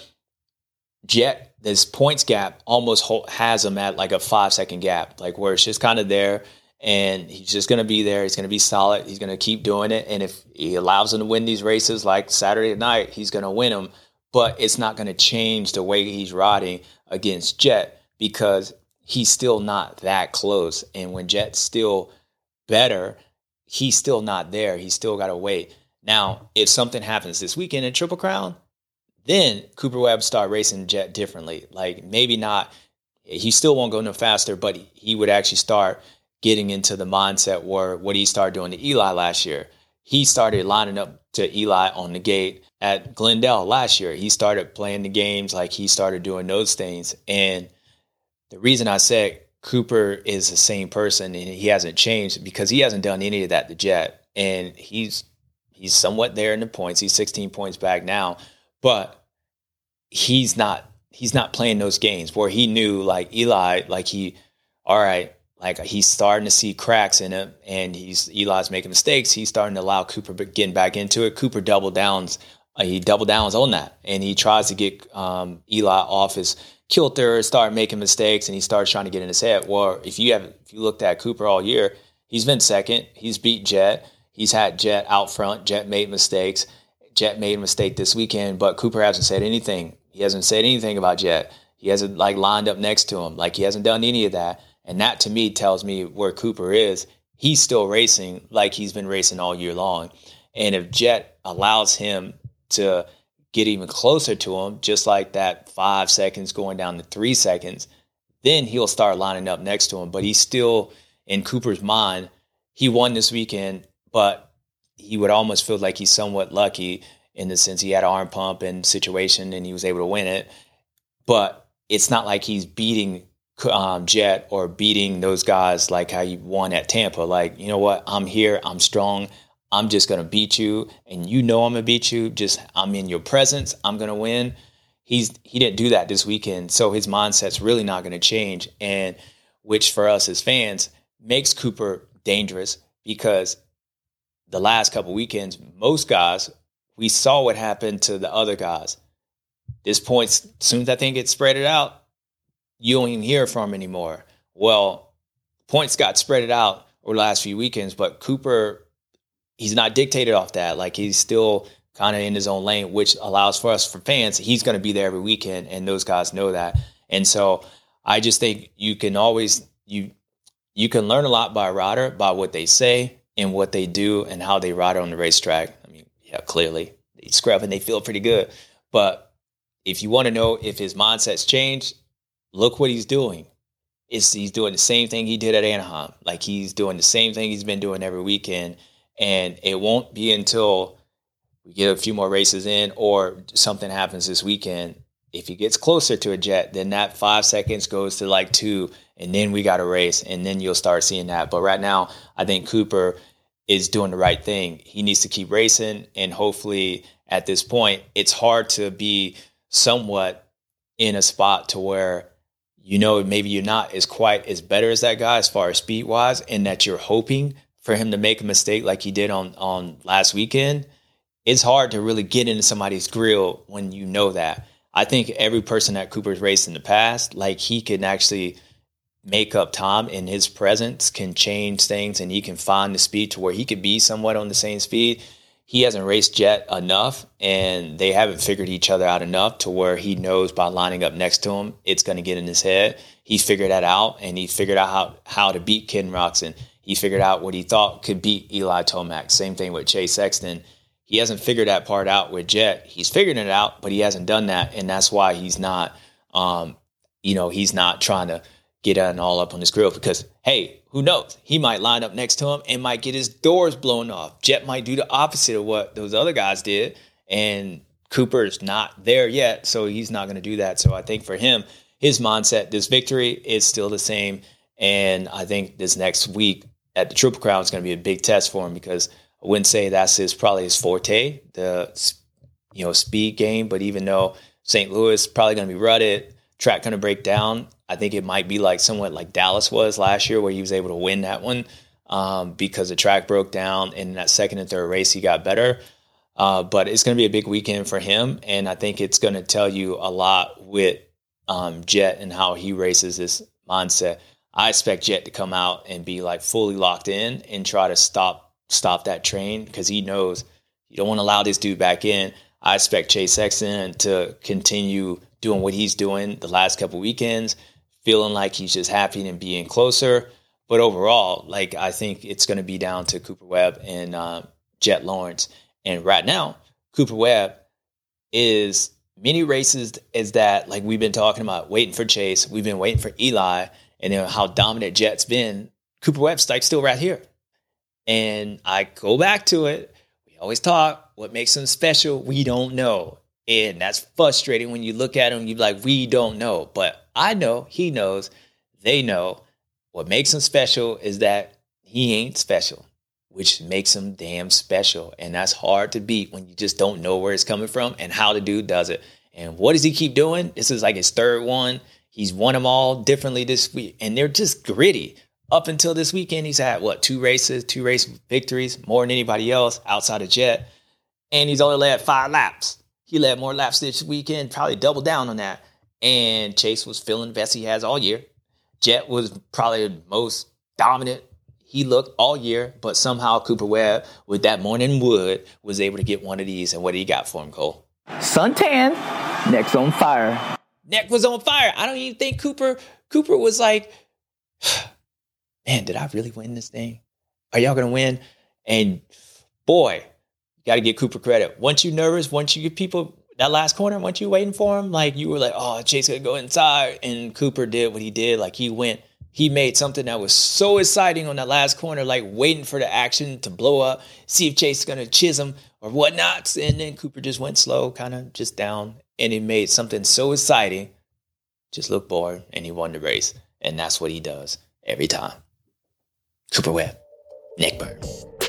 Jet, this points gap almost has him at like a five second gap, like where it's just kind of there, and he's just going to be there. He's going to be solid. He's going to keep doing it. And if he allows him to win these races like Saturday night, he's going to win them. But it's not going to change the way he's riding against Jet, because he's still not that close. And when Jet's still better, he's still not there. He's still got to wait. Now, if something happens this weekend in Triple Crown, then Cooper Webb start racing Jet differently. Like maybe not, he still won't go no faster, but he would actually start getting into the mindset where what he started doing to Eli last year. He started lining up to Eli on the gate at Glendale last year. He started playing the games, like he started doing those things. And the reason I said Cooper is the same person and he hasn't changed, because he hasn't done any of that to Jet. And he's He's somewhat there in the points. He's sixteen points back now, but he's not, he's not playing those games where he knew like Eli, like he, all right, like he's starting to see cracks in him, and he's, Eli's making mistakes. He's starting to allow Cooper getting back into it. Cooper double downs. Uh, he double downs on that, and he tries to get um, Eli off his kilter, start making mistakes, and he starts trying to get in his head. Well, if you have, if you looked at Cooper all year, he's been second. He's beat Jet. He's had Jet out front. Jet made mistakes. Jet made a mistake this weekend, but Cooper hasn't said anything. He hasn't said anything about Jet. He hasn't like lined up next to him. Like he hasn't done any of that. And that to me tells me where Cooper is. He's still racing like he's been racing all year long. And if Jet allows him to get even closer to him, just like that five seconds going down to three seconds, then he'll start lining up next to him. But he's still, in Cooper's mind, he won this weekend, but he would almost feel like he's somewhat lucky in the sense he had an arm pump and situation and he was able to win it. But it's not like he's beating um, Jet or beating those guys like how he won at Tampa. Like, you know what? I'm here. I'm strong. I'm just going to beat you. And you know I'm going to beat you. Just I'm in your presence. I'm going to win. He's He didn't do that this weekend. So his mindset's really not going to change. And which for us as fans makes Cooper dangerous, because the last couple weekends, most guys, we saw what happened to the other guys. This points, as soon as that thing gets spread out, you don't even hear from him anymore. Well, points got spread out over the last few weekends, but Cooper, he's not dictated off that. Like he's still kind of in his own lane, which allows for us, for fans, he's going to be there every weekend, and those guys know that. And so I just think you can always, you you can learn a lot by a rider, by what they say and what they do and how they ride on the racetrack. I mean, yeah, clearly they scrub and they feel pretty good. But if you want to know if his mindset's changed, look what he's doing. It's, he's doing the same thing he did at Anaheim. Like he's doing the same thing he's been doing every weekend. And it won't be until we get a few more races in or something happens this weekend. If he gets closer to a Jet, then that five seconds goes to like two, and then we got a race, and then you'll start seeing that. But right now, I think Cooper is doing the right thing. He needs to keep racing, and hopefully at this point, it's hard to be somewhat in a spot to where, you know, maybe you're not as quite as better as that guy as far as speed-wise, and that you're hoping for him to make a mistake like he did on, on last weekend, it's hard to really get into somebody's grill when you know that. I think every person that Cooper's raced in the past, like he can actually make up time, and his presence can change things, and he can find the speed to where he could be somewhat on the same speed. He hasn't raced Jet enough, and they haven't figured each other out enough to where he knows by lining up next to him, it's going to get in his head. He figured that out, and he figured out how, how to beat Ken Roczen. He figured out what he thought could beat Eli Tomac. Same thing with Chase Sexton. He hasn't figured that part out with Jet. He's figured it out, but he hasn't done that, and that's why he's not, um, you know, he's not trying to get on all up on his grill because, hey, who knows? He might line up next to him and might get his doors blown off. Jet might do the opposite of what those other guys did, and Cooper's not there yet, so he's not going to do that. So I think for him, his mindset, this victory is still the same, and I think this next week at the Triple Crown is going to be a big test for him because I wouldn't say that's his probably his forte, the you know speed game, but even though Saint Louis is probably going to be rutted, track going to break down, I think it might be like somewhat like Dallas was last year where he was able to win that one um, because the track broke down, and in that second and third race he got better. Uh, but it's going to be a big weekend for him, and I think it's going to tell you a lot with um, Jet and how he races this mindset. I expect Jet to come out and be like fully locked in and try to stop stop that train because he knows you don't want to allow this dude back in. I expect Chase Sexton to continue doing what he's doing the last couple weekends, feeling like he's just happy and being closer. But overall, like I think it's going to be down to Cooper Webb and uh, Jet Lawrence. And right now, Cooper Webb is many races as that, like we've been talking about, waiting for Chase. We've been waiting for Eli, and you know, how dominant Jet's been. Cooper Webb's like still right here. And I go back to it. We always talk, what makes him special, we don't know. And that's frustrating when you look at him, you're like, we don't know. But I know, he knows, they know. What makes him special is that he ain't special, which makes him damn special. And that's hard to beat when you just don't know where it's coming from and how the dude does it. And what does he keep doing? This is like his third one. He's won them all differently this week. And they're just gritty. Up until this weekend, he's had, what, two races, two race victories, more than anybody else outside of Jet. And he's only led five laps. He led more laps this weekend, probably double down on that. And Chase was feeling the best he has all year. Jet was probably the most dominant he looked all year, but somehow Cooper Webb, with that morning wood, was able to get one of these. And what do you got for him, Cole? Suntan, neck's on fire. Neck was on fire. I don't even think Cooper, Cooper was like, man, did I really win this thing? Are y'all going to win? And boy, you got to give Cooper credit. Once you nervous, once you give people that last corner, once you waiting for him, like you were like, oh, Chase going to go inside. And Cooper did what he did. Like he went, he made something that was so exciting on that last corner, like waiting for the action to blow up, see if Chase is going to chisel him or whatnot. And then Cooper just went slow, kind of just down. And he made something so exciting, just looked bored, and he won the race. And that's what he does every time. Cooper Webb, neck burn.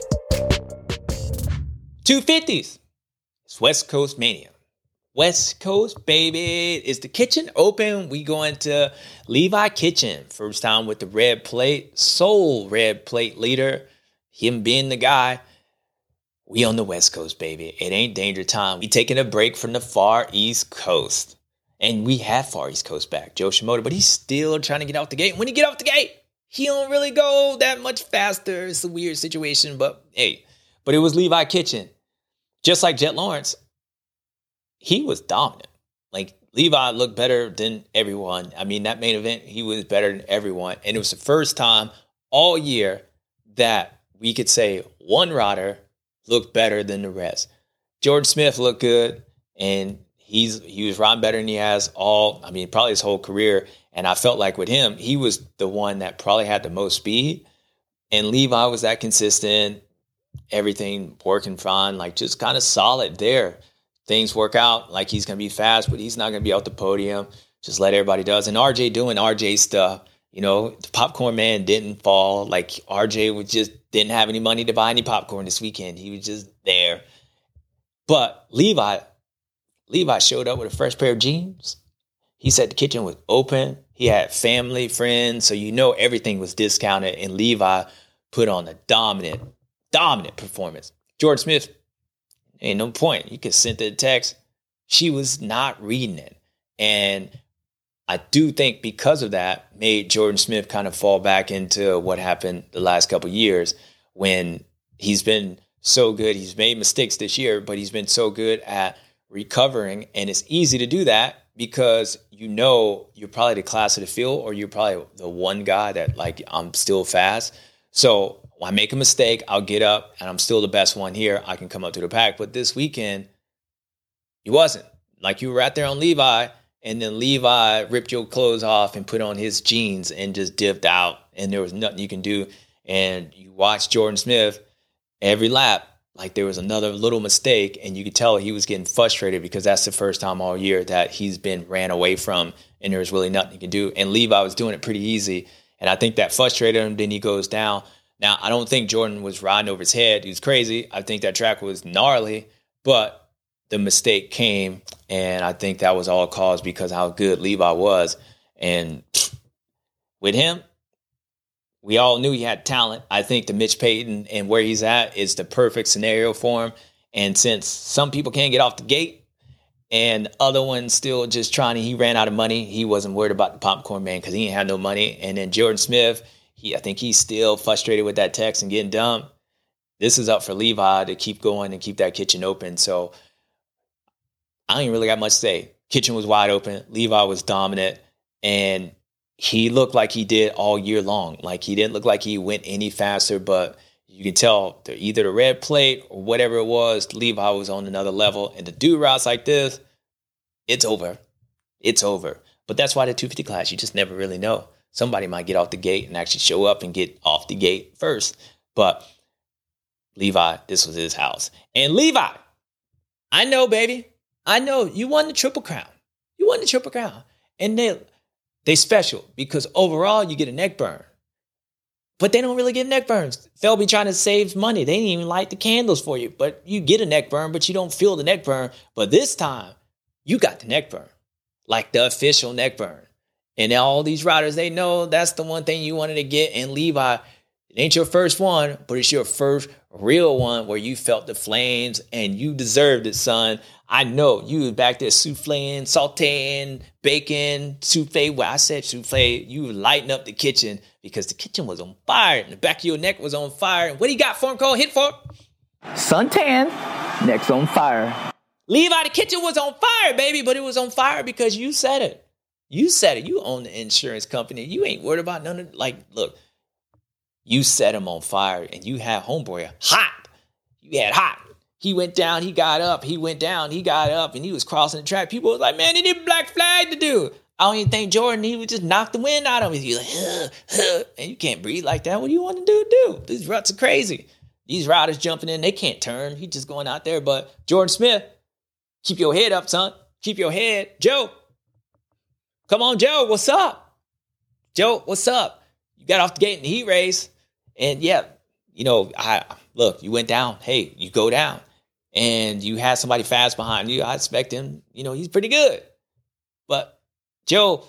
two fifties. It's West Coast Mania. West Coast, baby. Is the kitchen open? We going to Levi Kitchen. First time with the red plate. Sole red plate leader. Him being the guy. We on the West Coast, baby. It ain't danger time. We taking a break from the far East Coast. And we have far East Coast back. Joe Shimoda, but he's still trying to get out the gate. When he get out the gate, he don't really go that much faster. It's a weird situation, but hey. But it was Levi Kitchen. Just like Jet Lawrence, he was dominant. Like, Levi looked better than everyone. I mean, that main event, he was better than everyone. And it was the first time all year that we could say one rider looked better than the rest. Jordan Smith looked good, and he's he was riding better than he has all, I mean, probably his whole career. And I felt like with him, he was the one that probably had the most speed. And Levi was that consistent, everything working fine, like just kind of solid there. Things work out like he's going to be fast, but he's not going to be out the podium. Just let everybody does. And R J doing R J stuff. You know, the popcorn man didn't fall. Like R J was just didn't have any money to buy any popcorn this weekend. He was just there. But Levi, Levi showed up with a fresh pair of jeans. He said the kitchen was open. He had family, friends. So you know everything was discounted. And Levi put on a dominant, dominant performance. Jordan Smith, ain't no point. You could send the text. She was not reading it. And I do think because of that made Jordan Smith kind of fall back into what happened the last couple of years when he's been so good. He's made mistakes this year, but he's been so good at recovering. And it's easy to do that because you know you're probably the class of the field, or you're probably the one guy that, like, I'm still fast. So when I make a mistake, I'll get up and I'm still the best one here. I can come up to the pack. But this weekend, he wasn't. Like, you were out there on Levi, and then Levi ripped your clothes off and put on his jeans and just dipped out, and there was nothing you can do. And you watch Jordan Smith every lap, like there was another little mistake, and you could tell he was getting frustrated because that's the first time all year that he's been ran away from, and there was really nothing he could do. And Levi was doing it pretty easy, and I think that frustrated him. Then he goes down. Now, I don't think Jordan was riding over his head. He was crazy. I think that track was gnarly, but the mistake came, and I think that was all caused because how good Levi was. And with him, we all knew he had talent. I think the Mitch Payton and where he's at is the perfect scenario for him. And since some people can't get off the gate and other ones still just trying to, he ran out of money. He wasn't worried about the popcorn man because he didn't have no money. And then Jordan Smith, he, I think he's still frustrated with that text and getting dumb. This is up for Levi to keep going and keep that kitchen open. So I ain't really got much to say. Kitchen was wide open. Levi was dominant. And he looked like he did all year long. Like, he didn't look like he went any faster, but you can tell either the red plate or whatever it was, Levi was on another level. And to do routes like this, it's over. It's over. But that's why the two fifty class, you just never really know. Somebody might get off the gate and actually show up and get off the gate first. But Levi, this was his house. And Levi, I know, baby. I know you won the Triple Crown. You won the Triple Crown. And they... They special because overall you get a neck burn. But they don't really get neck burns. They'll be trying to save money. They didn't even light the candles for you. But you get a neck burn, but you don't feel the neck burn. But this time, you got the neck burn. Like the official neck burn. And all these riders, they know that's the one thing you wanted to get. And Levi, it ain't your first one, but it's your first real one where you felt the flames and you deserved it, son. I know you was back there souffling, sauteing, baking, souffle. Well, I said souffle. You were lighting up the kitchen because the kitchen was on fire and the back of your neck was on fire. And what do you got for him, Cole? Hit for him. Suntan, neck's on fire. Levi, the kitchen was on fire, baby, but it was on fire because you said it. You said it. You own the insurance company. You ain't worried about none of it. Like, look, you set him on fire and you had homeboy hot. You had hot. He went down, he got up, he went down, he got up, and he was crossing the track. People was like, man, he did black flag to do. I don't even think Jordan, he would just knock the wind out of him. He's like, huh, huh. And you can't breathe like that. What do you want to do? Do These ruts are crazy. These riders jumping in, they can't turn. He's just going out there. But Jordan Smith, keep your head up, son. Keep your head. Joe, come on, Joe, what's up? Joe, what's up? You got off the gate in the heat race. And yeah, you know, I look, you went down. Hey, you go down. And you had somebody fast behind you. I expect him, you know, he's pretty good. But Joe,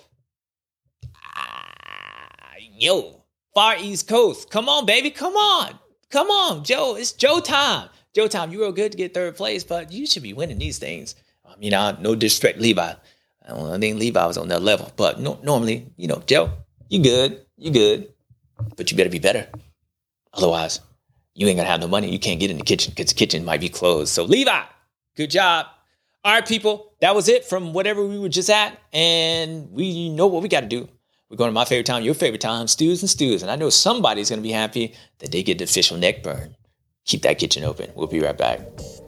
ah, yo, far East Coast. Come on, baby. Come on. Come on, Joe. It's Joe time. Joe time, you were good to get third place, but you should be winning these things. I mean, I, no disrespect, Levi. I don't I think Levi was on that level. But no, normally, you know, Joe, you good. You good. But you better be better. Otherwise, you ain't gonna have no money. You can't get in the kitchen because the kitchen might be closed. So Levi, good job. All right, people, that was it from whatever we were just at. And we know what we got to do. We're going to my favorite time, your favorite time, Stews and Stews. And I know somebody's going to be happy that they get the official neck burn. Keep that kitchen open. We'll be right back.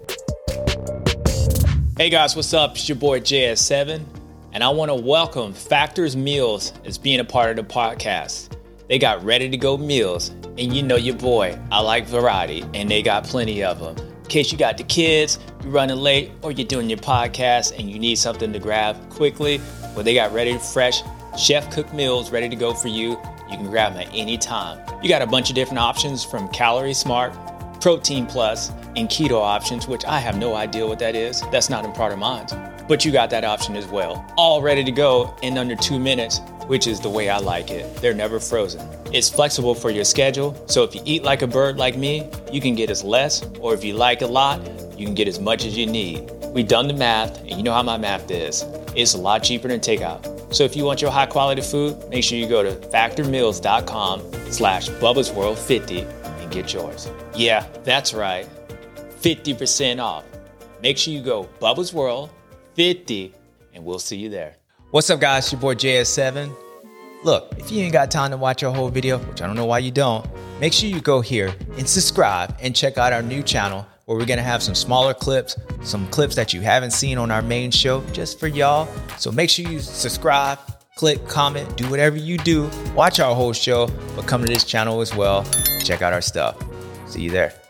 Hey guys, what's up? It's your boy J S seven. And I want to welcome Factor's Meals as being a part of the podcast. They got ready-to-go meals, and you know your boy, I like variety, and they got plenty of them. In case you got the kids, you're running late, or you're doing your podcast, and you need something to grab quickly, well, they got ready, fresh, chef-cooked meals ready to go for you. You can grab them at any time. You got a bunch of different options from Calorie Smart, Protein Plus, and Keto options, which I have no idea what that is. That's not in part of mine. But you got that option as well. All ready to go in under two minutes which is the way I like it. They're never frozen. It's flexible for your schedule, so if you eat like a bird like me, you can get as less, or if you like a lot, you can get as much as you need. We've done the math, and you know how my math is. It's a lot cheaper than takeout. So if you want your high quality food, make sure you go to factormeals.com slash Bubba's World 50 and get yours. Yeah, that's right. fifty percent off. Make sure you go Bubba's World fifty and we'll see you there. What's up, guys? It's your boy J S seven. Look, if you ain't got time to watch our whole video, which I don't know why you don't, make sure you go here and subscribe and check out our new channel where we're going to have some smaller clips, some clips that you haven't seen on our main show just for y'all. So make sure you subscribe, click, comment, do whatever you do. Watch our whole show, but come to this channel as well. Check out our stuff. See you there.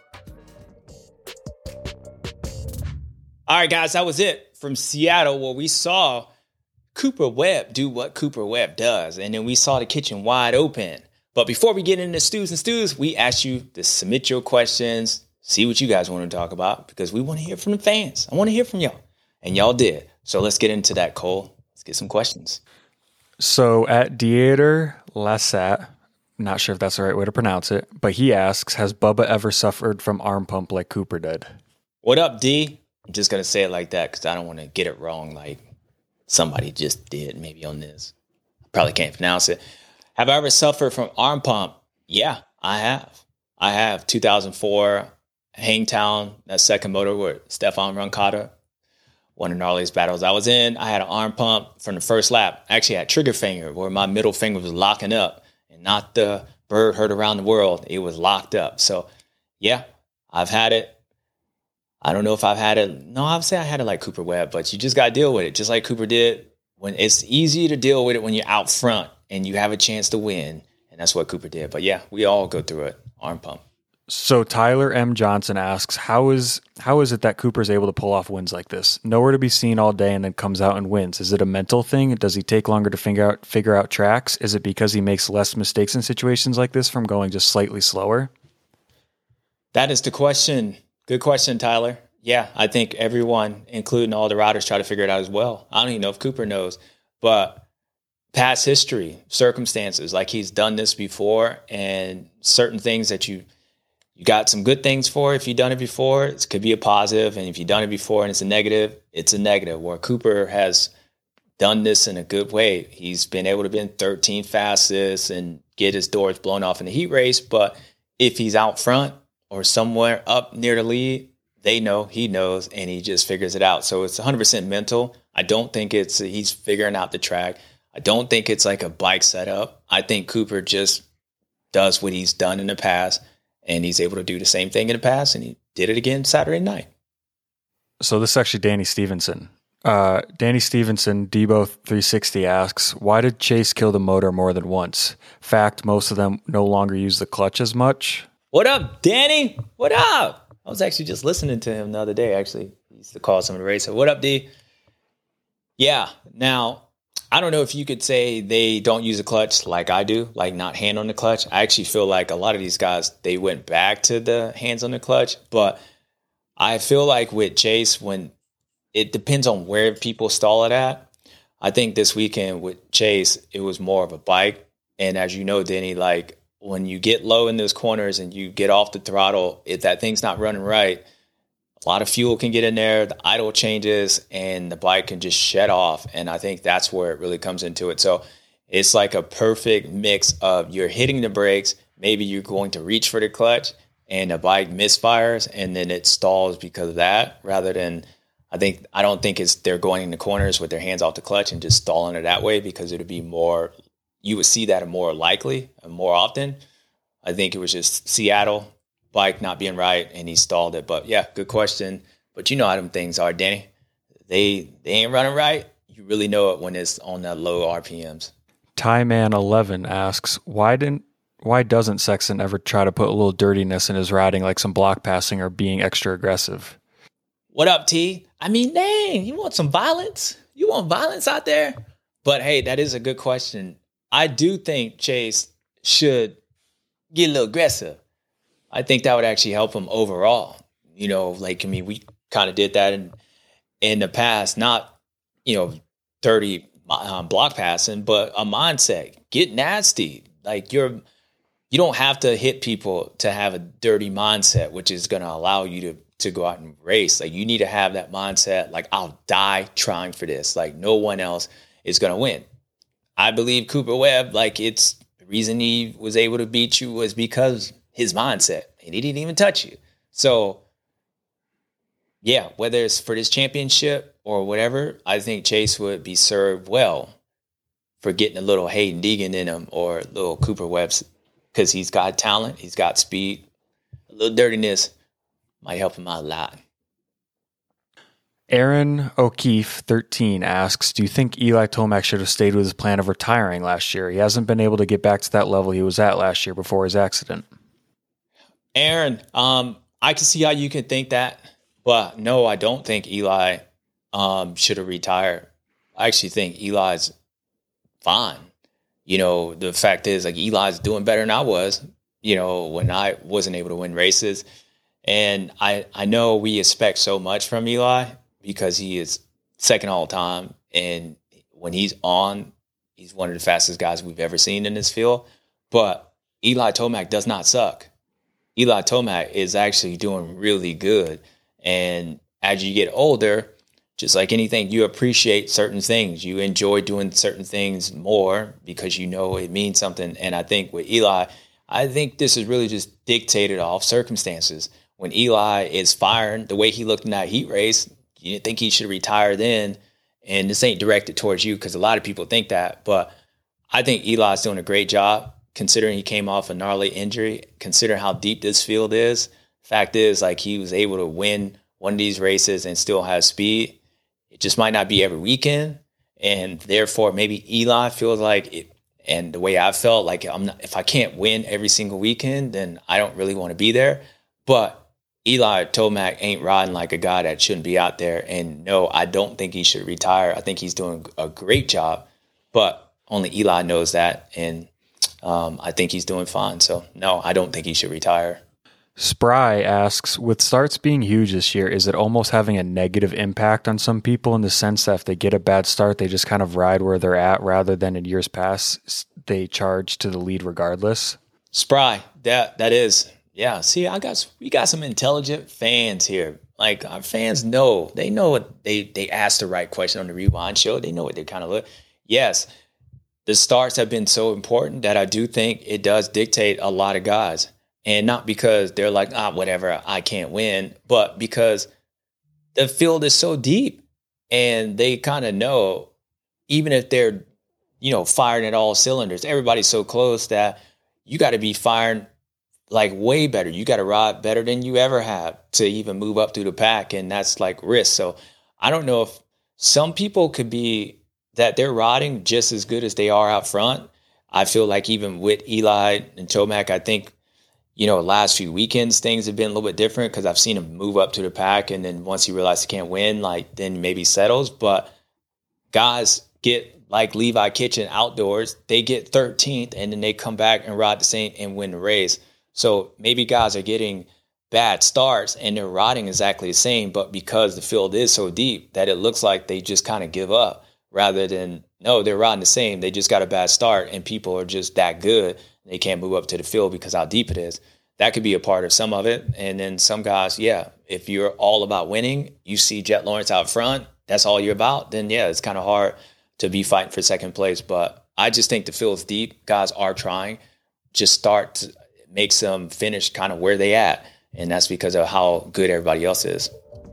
All right, guys, that was it from Seattle, where we saw Cooper Webb do what Cooper Webb does. And then we saw the kitchen wide open. But before we get into stews and stews, we asked you to submit your questions, see what you guys want to talk about, because we want to hear from the fans. I want to hear from y'all. And y'all did. So let's get into that, Cole. Let's get some questions. So at Dieter Lassat, not sure if that's the right way to pronounce it, but he asks, has Bubba ever suffered from arm pump like Cooper did? What up, D? I'm just going to say it like that because I don't want to get it wrong like somebody just did maybe on this. I probably can't pronounce it. Have I ever suffered from arm pump? Yeah, I have. I have. two thousand four, Hangtown, that second motor with Stefan Roncada, one of the gnarliest battles I was in. I had an arm pump from the first lap. I actually had trigger finger where my middle finger was locking up and not the bird heard around the world. It was locked up. So, yeah, I've had it. I don't know if I've had it. No, I would say I had it like Cooper Webb, but you just got to deal with it, just like Cooper did. When it's easy to deal with it when you're out front and you have a chance to win, and that's what Cooper did. But yeah, we all go through it. Arm pump. So Tyler M. Johnson asks, how is how is it that Cooper's able to pull off wins like this? Nowhere to be seen all day and then comes out and wins. Is it a mental thing? Does he take longer to figure out figure out tracks? Is it because he makes less mistakes in situations like this from going just slightly slower? That is the question. Good question, Tyler. Yeah, I think everyone, including all the riders, try to figure it out as well. I don't even know if Cooper knows, but past history, circumstances, like he's done this before, and certain things that you you got some good things for if you've done it before, it could be a positive, and if you've done it before and it's a negative, it's a negative. Where Cooper has done this in a good way. He's been able to be thirteenth fastest and get his doors blown off in the heat race, but if he's out front or somewhere up near the lead, they know, he knows, and he just figures it out. So it's one hundred percent mental. I don't think it's he's figuring out the track. I don't think it's like a bike setup. I think Cooper just does what he's done in the past, and he's able to do the same thing in the past, and he did it again Saturday night. So this is actually Danny Stevenson. Uh, Danny Stevenson, Debo three sixty asks, why did Chase kill the motor more than once? Fact, most of them no longer use the clutch as much. What up, Danny? What up? I was actually just listening to him the other day, actually. He used to call some of the race. So what up, D? Yeah. Now, I don't know if you could say they don't use a clutch like I do, like not hand on the clutch. I actually feel like a lot of these guys, they went back to the hands on the clutch. But I feel like with Chase, when it depends on where people stall it at. I think this weekend with Chase, it was more of a bike. And as you know, Denny, like, when you get low in those corners and you get off the throttle, if that thing's not running right, a lot of fuel can get in there, the idle changes, and the bike can just shut off. And I think that's where it really comes into it. So it's like a perfect mix of you're hitting the brakes, maybe you're going to reach for the clutch, and the bike misfires, and then it stalls because of that, rather than, I think, I don't think it's they're going in the corners with their hands off the clutch and just stalling it that way, because it would be more, you would see that more likely and more often. I think it was just Seattle, bike not being right, and he stalled it. But yeah, good question. But you know how them things are, Danny. They they ain't running right. You really know it when it's on that low R P Ms. Tyman eleven asks, why didn't why doesn't Sexton ever try to put a little dirtiness in his riding, like some block passing or being extra aggressive? What up, T? I mean, dang, you want some violence? You want violence out there? But hey, that is a good question. I do think Chase should get a little aggressive. I think that would actually help him overall. You know, like, I mean, we kind of did that in in the past, not, you know, thirty um, block passing, but a mindset. Get nasty. Like you're, you don't have to hit people to have a dirty mindset, which is going to allow you to to go out and race. Like you need to have that mindset. Like I'll die trying for this. Like no one else is going to win. I believe Cooper Webb. Like it's the reason he was able to beat you was because his mindset, and he didn't even touch you. So yeah, whether it's for this championship or whatever, I think Chase would be served well for getting a little Hayden Deegan in him or a little Cooper Webb, because he's got talent, he's got speed, a little dirtiness might help him out a lot. Aaron O'Keefe, thirteen, asks, do you think Eli Tomac should have stayed with his plan of retiring last year? He hasn't been able to get back to that level he was at last year before his accident. Aaron, um, I can see how you can think that, but no, I don't think Eli um, should have retired. I actually think Eli's fine. You know, the fact is, like, Eli's doing better than I was, you know, when I wasn't able to win races. And I, I know we expect so much from Eli because he is second all time. And when he's on, he's one of the fastest guys we've ever seen in this field. But Eli Tomac does not suck. Eli Tomac is actually doing really good. And as you get older, just like anything, you appreciate certain things. You enjoy doing certain things more because you know it means something. And I think with Eli, I think this is really just dictated off circumstances. When Eli is firing, the way he looked in that heat race, you didn't think he should retire then. And this ain't directed towards you because a lot of people think that. But I think Eli's doing a great job considering he came off a gnarly injury, considering how deep this field is. Fact is, like, he was able to win one of these races and still have speed. It just might not be every weekend. And therefore, maybe Eli feels like it. And the way I felt, like, I'm not, if I can't win every single weekend, then I don't really want to be there. But Eli Tomac ain't riding like a guy that shouldn't be out there. And no, I don't think he should retire. I think he's doing a great job, but only Eli knows that. And um, I think he's doing fine. So no, I don't think he should retire. Spry asks, with starts being huge this year, is it almost having a negative impact on some people in the sense that if they get a bad start, they just kind of ride where they're at rather than in years past, they charge to the lead regardless? Spry, that that is. Yeah, see, I got we got some intelligent fans here. Like, our fans know. They know what they they asked the right question on the Rewind show. They know what they kind of look. Yes, the starts have been so important that I do think it does dictate a lot of guys. And not because they're like, ah, whatever, I can't win, but because the field is so deep and they kind of know, even if they're, you know, firing at all cylinders, everybody's so close that you got to be firing like way better. You got to ride better than you ever have to even move up through the pack. And that's like risk. So I don't know if some people could be that they're riding just as good as they are out front. I feel like even with Eli and Tomac, I think, you know, last few weekends, things have been a little bit different because I've seen him move up to the pack. And then once he realizes he can't win, like, then maybe settles. But guys get like Levi Kitchen outdoors, they get thirteenth and then they come back and ride the same and win the race. So maybe guys are getting bad starts and they're riding exactly the same, but because the field is so deep that it looks like they just kind of give up rather than, no, they're riding the same. They just got a bad start and people are just that good. They can't move up to the field because how deep it is. That could be a part of some of it. And then some guys, yeah, if you're all about winning, you see Jet Lawrence out front, that's all you're about, then yeah, it's kind of hard to be fighting for second place. But I just think the field's deep. Guys are trying. Just start to make them finish kind of where they at. And that's because of how good everybody else is.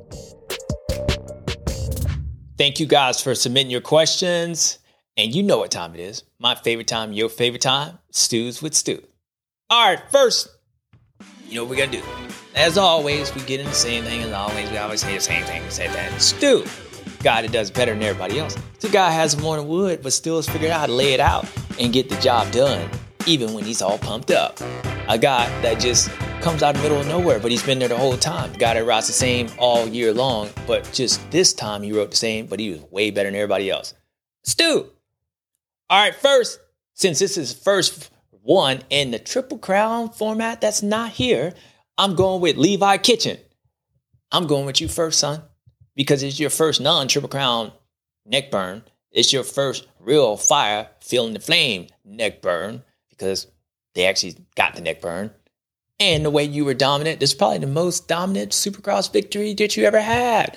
Thank you guys for submitting your questions. And you know what time it is. My favorite time, your favorite time, Stews with Stu. All right, first, you know what we got to do. As always, we get in the same thing as always. We always say the same thing. We say that. Stu, guy that does better than everybody else. The guy has more than wood, but still has figured out how to lay it out and get the job done, even when he's all pumped up. A guy that just comes out of the middle of nowhere, but he's been there the whole time. The guy that writes the same all year long, but just this time he wrote the same, but he was way better than everybody else. Stu. All right, first, since this is first one in the Triple Crown format that's not here, I'm going with Levi Kitchen. I'm going with you first, son, because it's your first non-Triple Crown neck burn. It's your first real fire, feeling the flame, neck burn, because they actually got the neck burn. And the way you were dominant, this is probably the most dominant Supercross victory that you ever had.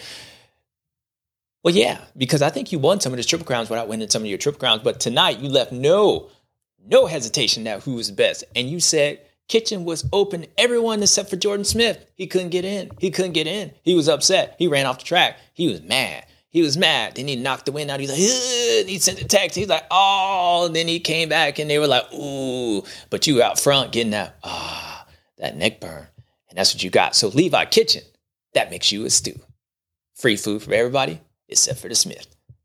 Well, yeah, because I think you won some of the Triple Crowns without winning some of your Triple Crowns. But tonight you left no, no hesitation at who was the best. And you said Kitchen was open to everyone except for Jordan Smith. He couldn't get in. He couldn't get in. He was upset. He ran off the track. He was mad. He was mad. Then he knocked the wind out. He's like, ugh. He sent a text. He's like, oh. And then he came back and they were like, ooh. But you out front getting that, ah, oh, that neck burn. And that's what you got. So Levi Kitchen, that makes you a stew. Free food for everybody except for the Smith.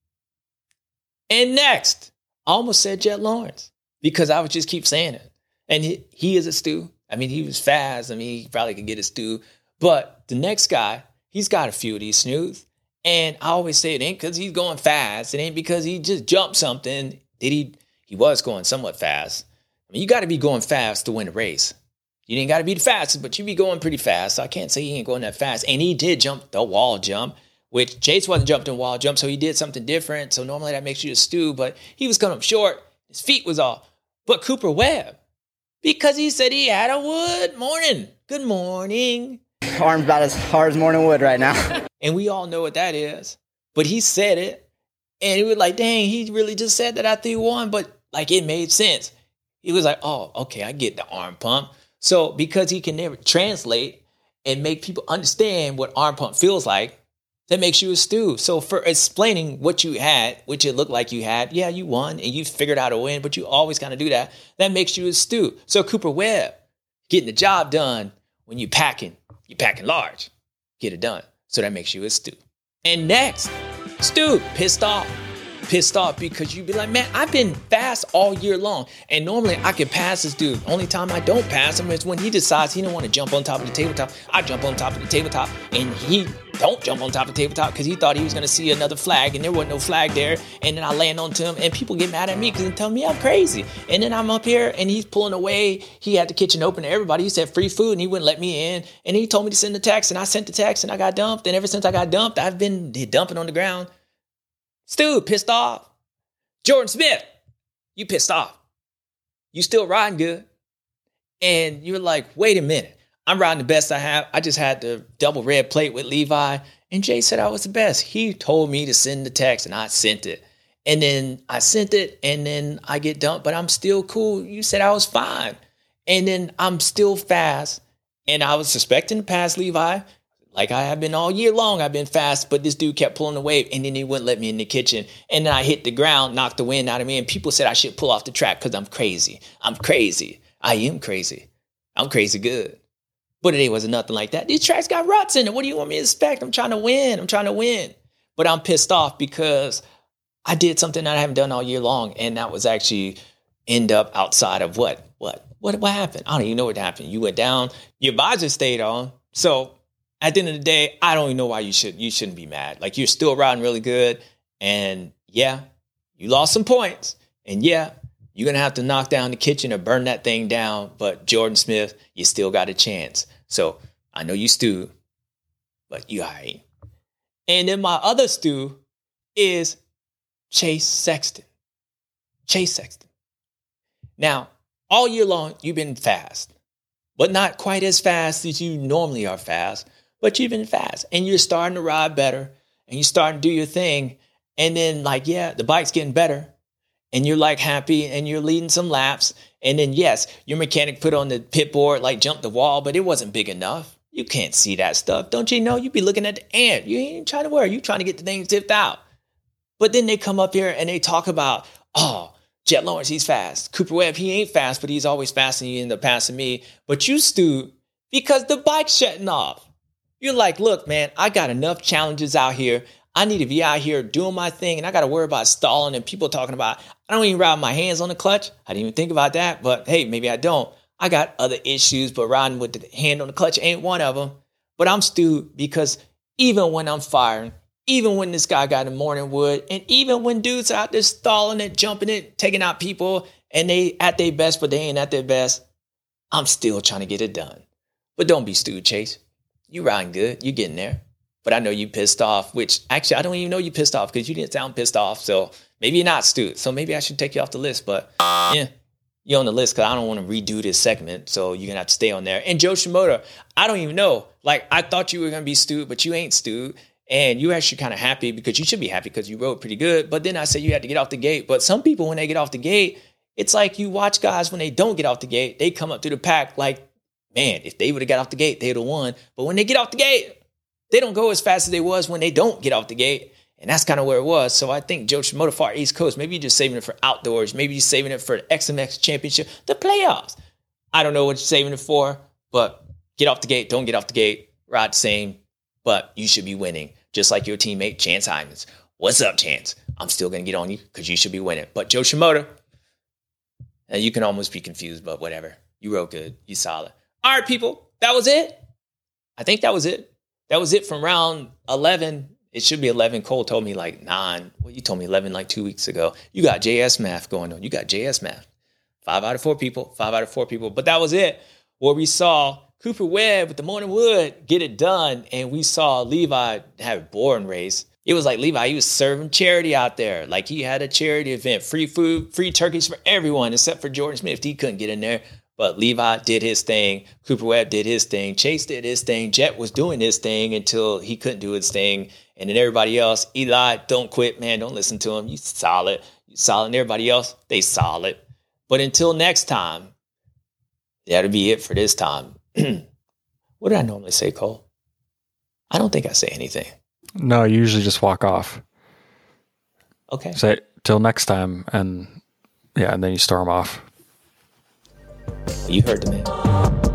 And next, I almost said Jet Lawrence because I would just keep saying it. And he, he is a stew. I mean, he was fast. I mean, he probably could get a stew. But the next guy, he's got a few of these snooze. And I always say it ain't because he's going fast. It ain't because he just jumped something. Did he? He was going somewhat fast. I mean, you got to be going fast to win a race. You didn't got to be the fastest, but you be going pretty fast. So I can't say he ain't going that fast. And he did jump the wall jump, which Chase wasn't jumping the wall jump, so he did something different. So normally that makes you a stew, but he was coming up short. His feet was off. But Cooper Webb, because he said he had a wood morning. Good morning. Arm's about as hard as morning wood right now. And we all know what that is. But he said it. And he was like, dang, he really just said that after he won. But like it made sense. He was like, oh, okay, I get the arm pump. So because he can never translate and make people understand what arm pump feels like, that makes you a stew. So for explaining what you had, which it looked like you had, yeah, you won and you figured out a win, but you always kind of do that. That makes you a stew. So Cooper Webb, getting the job done when you packing, you packing large, get it done. So that makes you a stew. And next, Stu, pissed off. Pissed off because you'd be like, man, I've been fast all year long. And normally I can pass this dude. Only time I don't pass him is when he decides he don't want to jump on top of the tabletop. I jump on top of the tabletop and he don't jump on top of the tabletop because he thought he was going to see another flag and there wasn't no flag there. And then I land onto him and people get mad at me because they tell me I'm crazy. And then I'm up here and he's pulling away. He had the kitchen open to everybody. He said free food and he wouldn't let me in. And he told me to send the text and I sent the text and I got dumped. And ever since I got dumped, I've been dumping on the ground. Stu, pissed off. Jordan Smith, you pissed off. You still riding good. And you're like, wait a minute. I'm riding the best I have. I just had the double red plate with Levi. And Jay said I was the best. He told me to send the text and I sent it. And then I sent it and then I get dumped, but I'm still cool. You said I was fine. And then I'm still fast. And I was suspecting to pass Levi. Like I have been all year long, I've been fast, but this dude kept pulling away and then he wouldn't let me in the kitchen. And then I hit the ground, knocked the wind out of me. And people said I should pull off the track because I'm crazy. I'm crazy. I am crazy. I'm crazy good. But it wasn't nothing like that. These tracks got ruts in it. What do you want me to expect? I'm trying to win. I'm trying to win. But I'm pissed off because I did something that I haven't done all year long. And that was actually end up outside of what? What? What, what happened? I don't even know what happened. You went down. Your visor stayed on. So at the end of the day, I don't even know why you should you shouldn't be mad. Like you're still riding really good. And yeah, you lost some points. And yeah, you're going to have to knock down the kitchen or burn that thing down. But Jordan Smith, you still got a chance. So I know you stew, but you all right. And then my other stew is Chase Sexton. Chase Sexton. Now, all year long, you've been fast, but not quite as fast as you normally are fast, but you've been fast and you're starting to ride better and you're starting to do your thing. And then like, yeah, the bike's getting better and you're like happy and you're leading some laps. And then, yes, your mechanic put on the pit board, like jumped the wall, but it wasn't big enough. You can't see that stuff. Don't you know? You be looking at the ant. You ain't trying to worry. You trying to get the thing zipped out. But then they come up here and they talk about, oh, Jet Lawrence, he's fast. Cooper Webb, he ain't fast, but he's always fast and he ended up passing me. But you, Stu, because the bike's shutting off. You're like, look, man, I got enough challenges out here. I need to be out here doing my thing, and I got to worry about stalling and people talking about, I don't even ride with my hands on the clutch. I didn't even think about that, but hey, maybe I don't. I got other issues, but riding with the hand on the clutch ain't one of them. But I'm Stu because even when I'm firing, even when this guy got the morning wood, and even when dudes out there stalling it, jumping it, taking out people, and they at their best, but they ain't at their best, I'm still trying to get it done. But don't be Stu, Chase. You riding good. You getting there. but I know you pissed off, which actually I don't even know you pissed off because you didn't sound pissed off. So maybe you're not, Stu. So maybe I should take you off the list. But yeah, you're on the list because I don't want to redo this segment. So you're going to have to stay on there. And Joe Shimoda, I don't even know. Like, I thought you were going to be Stu, but you ain't Stu. And you actually kind of happy because you should be happy because you rode pretty good. But then I said you had to get off the gate. But some people, when they get off the gate, it's like you watch guys when they don't get off the gate, they come up through the pack like, man, if they would have got off the gate, they would have won. But when they get off the gate, they don't go as fast as they was when they don't get off the gate. And that's kind of where it was. So I think Joe Shimoda Far East Coast, maybe you're just saving it for outdoors. Maybe you're saving it for the X M X Championship, the playoffs. I don't know what you're saving it for, but get off the gate, don't get off the gate. Ride the same, but you should be winning. Just like your teammate, Chance Hymas. What's up, Chance? I'm still going to get on you because you should be winning. But Joe Shimoda, and you can almost be confused, but whatever. You rode good. You solid. All right, people. That was it. I think that was it. That was it from round eleven. It should be eleven. Cole told me like nine. Well, you told me eleven like two weeks ago. You got J S math going on. You got J S math. Five out of four people. Five out of four people. But that was it. Where we saw Cooper Webb with the Morning Wood get it done. And we saw Levi have a boring race. It was like Levi, he was serving charity out there. Like he had a charity event. Free food, free turkeys for everyone except for Jordan Smith. He couldn't get in there. But Levi did his thing. Cooper Webb did his thing. Chase did his thing. Jet was doing his thing until he couldn't do his thing. And then everybody else, Eli, don't quit, man. Don't listen to him. You solid. You solid. And everybody else, they solid. But until next time, that'll be it for this time. What did I normally say, Cole? I don't think I say anything. No, you usually just walk off. Okay. Say, till next time. And yeah, and then you storm off. You heard the man.